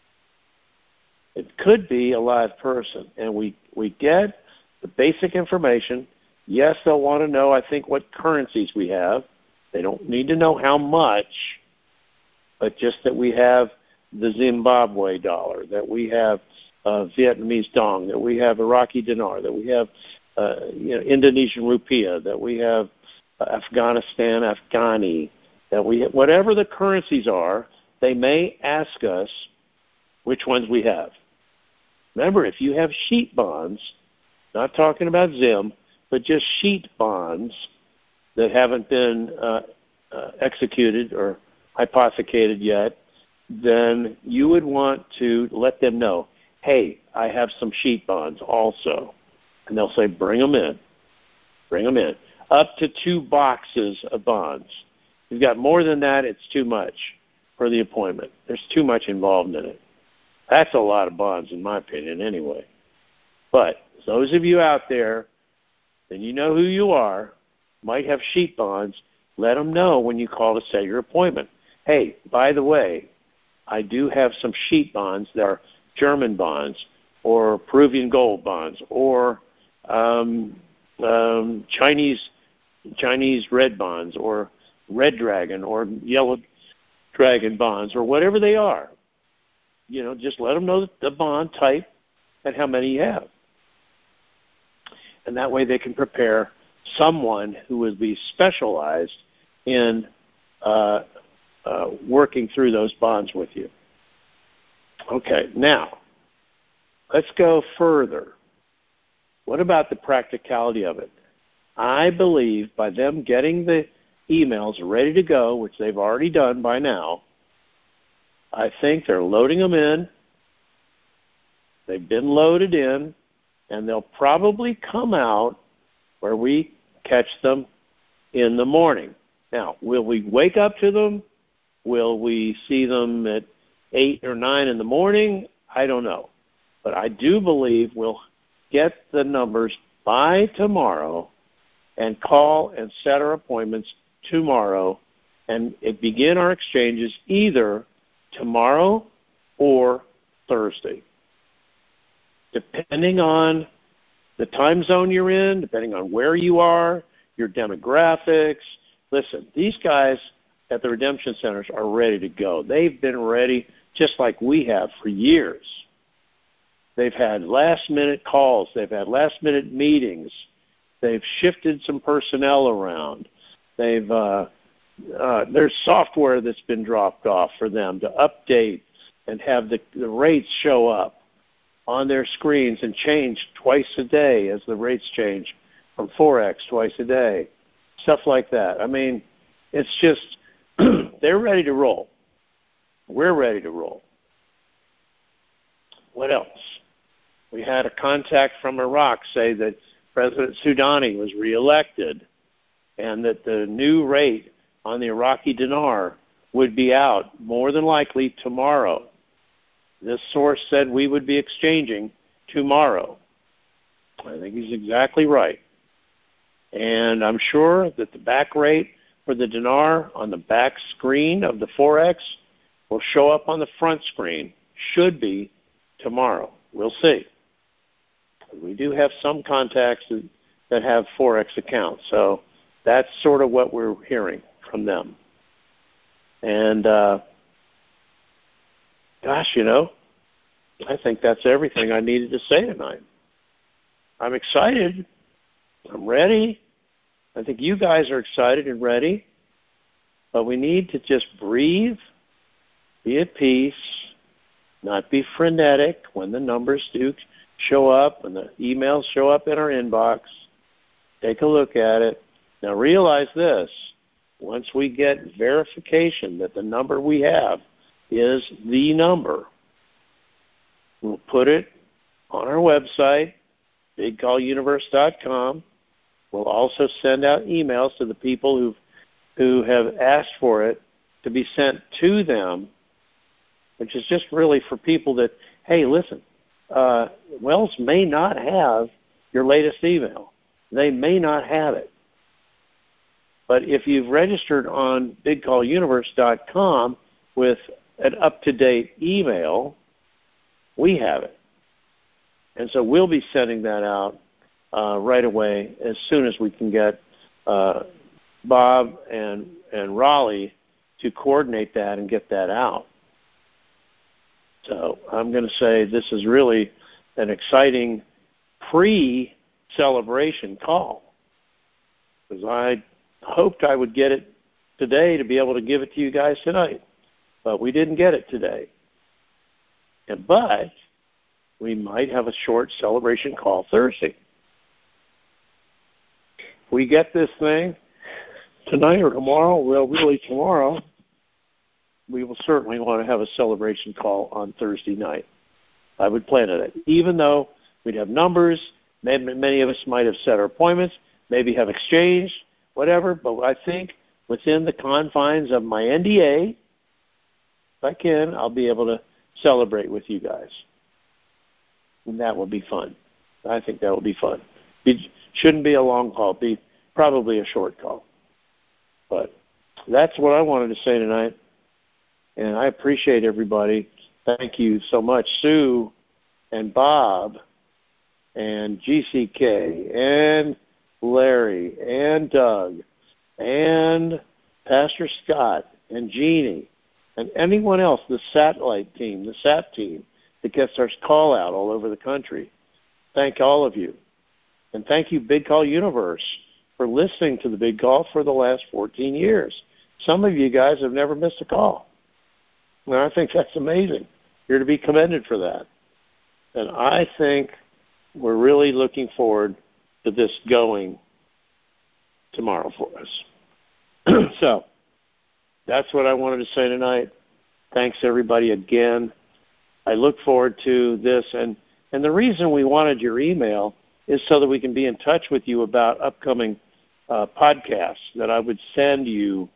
Speaker 1: It could be a live person, and we, we get the basic information. Yes, they'll want to know, I think, what currencies we have. They don't need to know how much, but just that we have the Zimbabwe dollar, that we have uh, Vietnamese dong, that we have Iraqi dinar, that we have uh, you know, Indonesian rupiah, that we have uh, Afghanistan Afghani, that we have, whatever the currencies are, they may ask us which ones we have. Remember, if you have sheet bonds, not talking about Zim, but just sheet bonds that haven't been uh, uh, executed or hypothecated yet, then you would want to let them know, hey, I have some sheet bonds also. And they'll say, bring them in. Bring them in. Up to two boxes of bonds. If you've got more than that, it's too much for the appointment. There's too much involved in it. That's a lot of bonds, in my opinion, anyway. But those of you out there, then you know who you are, might have sheet bonds, let them know when you call to set your appointment. Hey, by the way, I do have some sheet bonds that are German bonds or Peruvian gold bonds or um, um, Chinese Chinese red bonds or red dragon or yellow dragon bonds or whatever they are. You know, just let them know the bond type and how many you have. And that way they can prepare someone who would be specialized in uh, uh, working through those bonds with you. Okay, now, let's go further. What about the practicality of it? I believe by them getting the emails ready to go, which they've already done by now, I think they're loading them in. They've been loaded in, and they'll probably come out where we catch them in the morning. Now, will we wake up to them? Will we see them at eight or nine in the morning? I don't know. But I do believe we'll get the numbers by tomorrow and call and set our appointments tomorrow and begin our exchanges either tomorrow or Thursday. Depending on the time zone you're in, depending on where you are, your demographics. Listen, these guys at the redemption centers are ready to go. They've been ready just like we have for years. They've had last-minute calls. They've had last-minute meetings. They've shifted some personnel around. They've uh, uh, there's software that's been dropped off for them to update and have the, the rates show up on their screens and change twice a day as the rates change from Forex twice a day, stuff like that. I mean, it's just they're ready to roll. We're ready to roll. What else? We had a contact from Iraq say that President Soudani was reelected and that the new rate on the Iraqi dinar would be out more than likely tomorrow. This source said we would be exchanging tomorrow. I think he's exactly right. And I'm sure that the back rate for the dinar on the back screen of the Forex will show up on the front screen. Should be tomorrow. We'll see. We do have some contacts that, that have Forex accounts, so that's sort of what we're hearing from them. And, uh, gosh, you know, I think that's everything I needed to say tonight. I'm excited. I'm ready. I think you guys are excited and ready. But we need to just breathe, be at peace, not be frenetic when the numbers do show up and the emails show up in our inbox. Take a look at it. Now realize this. Once we get verification that the number we have is the number, we'll put it on our website, big call universe dot com. We'll also send out emails to the people who who have asked for it to be sent to them, which is just really for people that, hey, listen, uh, Wells may not have your latest email. They may not have it. But if you've registered on big call universe dot com with an up-to-date email, we have it. And so we'll be sending that out uh, right away as soon as we can get uh, Bob and, and Raleigh to coordinate that and get that out. So I'm going to say this is really an exciting pre-celebration call, because I hoped I would get it today to be able to give it to you guys tonight, but we didn't get it today. And, but we might have a short celebration call Thursday. If we get this thing tonight or tomorrow, well, really tomorrow, we will certainly want to have a celebration call on Thursday night. I would plan it, even though we'd have numbers. Maybe many of us might have set our appointments, maybe have exchanged, whatever. But I think within the confines of my N D A, if I can, I'll be able to celebrate with you guys. And that will be fun. I think that will be fun. It shouldn't be a long call. It'll be probably a short call. But that's what I wanted to say tonight. And I appreciate everybody. Thank you so much, Sue and Bob and G C K and Larry and Doug and Pastor Scott and Jeannie and anyone else, the satellite team, the S A T team that gets our call out all over the country. Thank all of you. And thank you, Big Call Universe, for listening to the Big Call for the last fourteen years. Some of you guys have never missed a call. And I think that's amazing. You're to be commended for that. And I think we're really looking forward to this going tomorrow for us. So that's what I wanted to say tonight. Thanks, everybody, again. I look forward to this. And, and the reason we wanted your email is so that we can be in touch with you about upcoming uh, podcasts that I would send you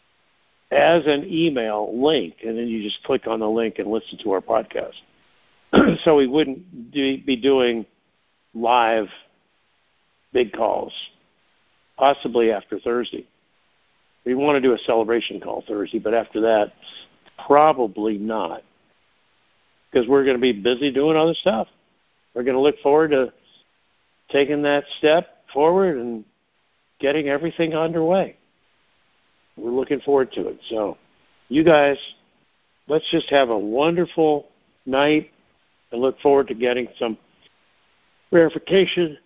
Speaker 1: as an email link, and then you just click on the link and listen to our podcast. So we wouldn't do, be doing live big calls, possibly after Thursday. We want to do a celebration call Thursday, but after that, probably not, because we're going to be busy doing other stuff. We're going to look forward to taking that step forward and getting everything underway. We're looking forward to it. So you guys, let's just have a wonderful night, I look forward to getting some verification,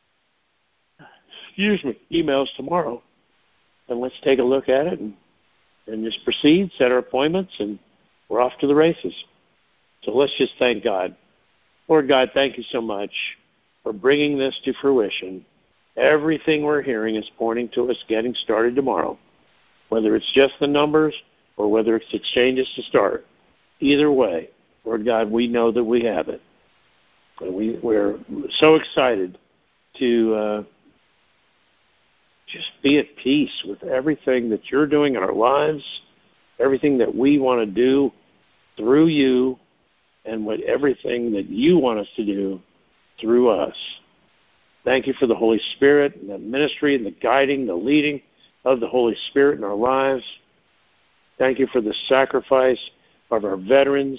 Speaker 1: excuse me, emails tomorrow. And let's take a look at it and, and just proceed, set our appointments, and we're off to the races. So let's just thank God. Lord God, thank you so much for bringing this to fruition. Everything we're hearing is pointing to us getting started tomorrow, whether it's just the numbers or whether it's exchanges to start. Either way, Lord God, we know that we have it. And we, we're so excited to uh, just be at peace with everything that you're doing in our lives, everything that we want to do through you, and with everything that you want us to do through us. Thank you for the Holy Spirit and the ministry and the guiding, the leading of the Holy Spirit in our lives. Thank you for the sacrifice of our veterans,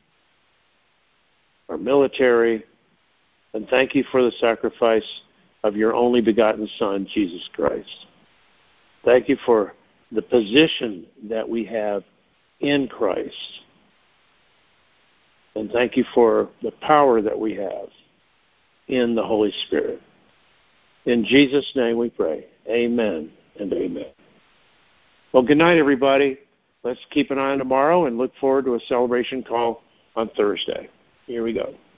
Speaker 1: our military, and thank you for the sacrifice of your only begotten Son, Jesus Christ. Thank you for the position that we have in Christ. And thank you for the power that we have in the Holy Spirit. In Jesus' name we pray. Amen and amen. Well, good night, everybody. Let's keep an eye on tomorrow and look forward to a celebration call on Thursday. Here we go.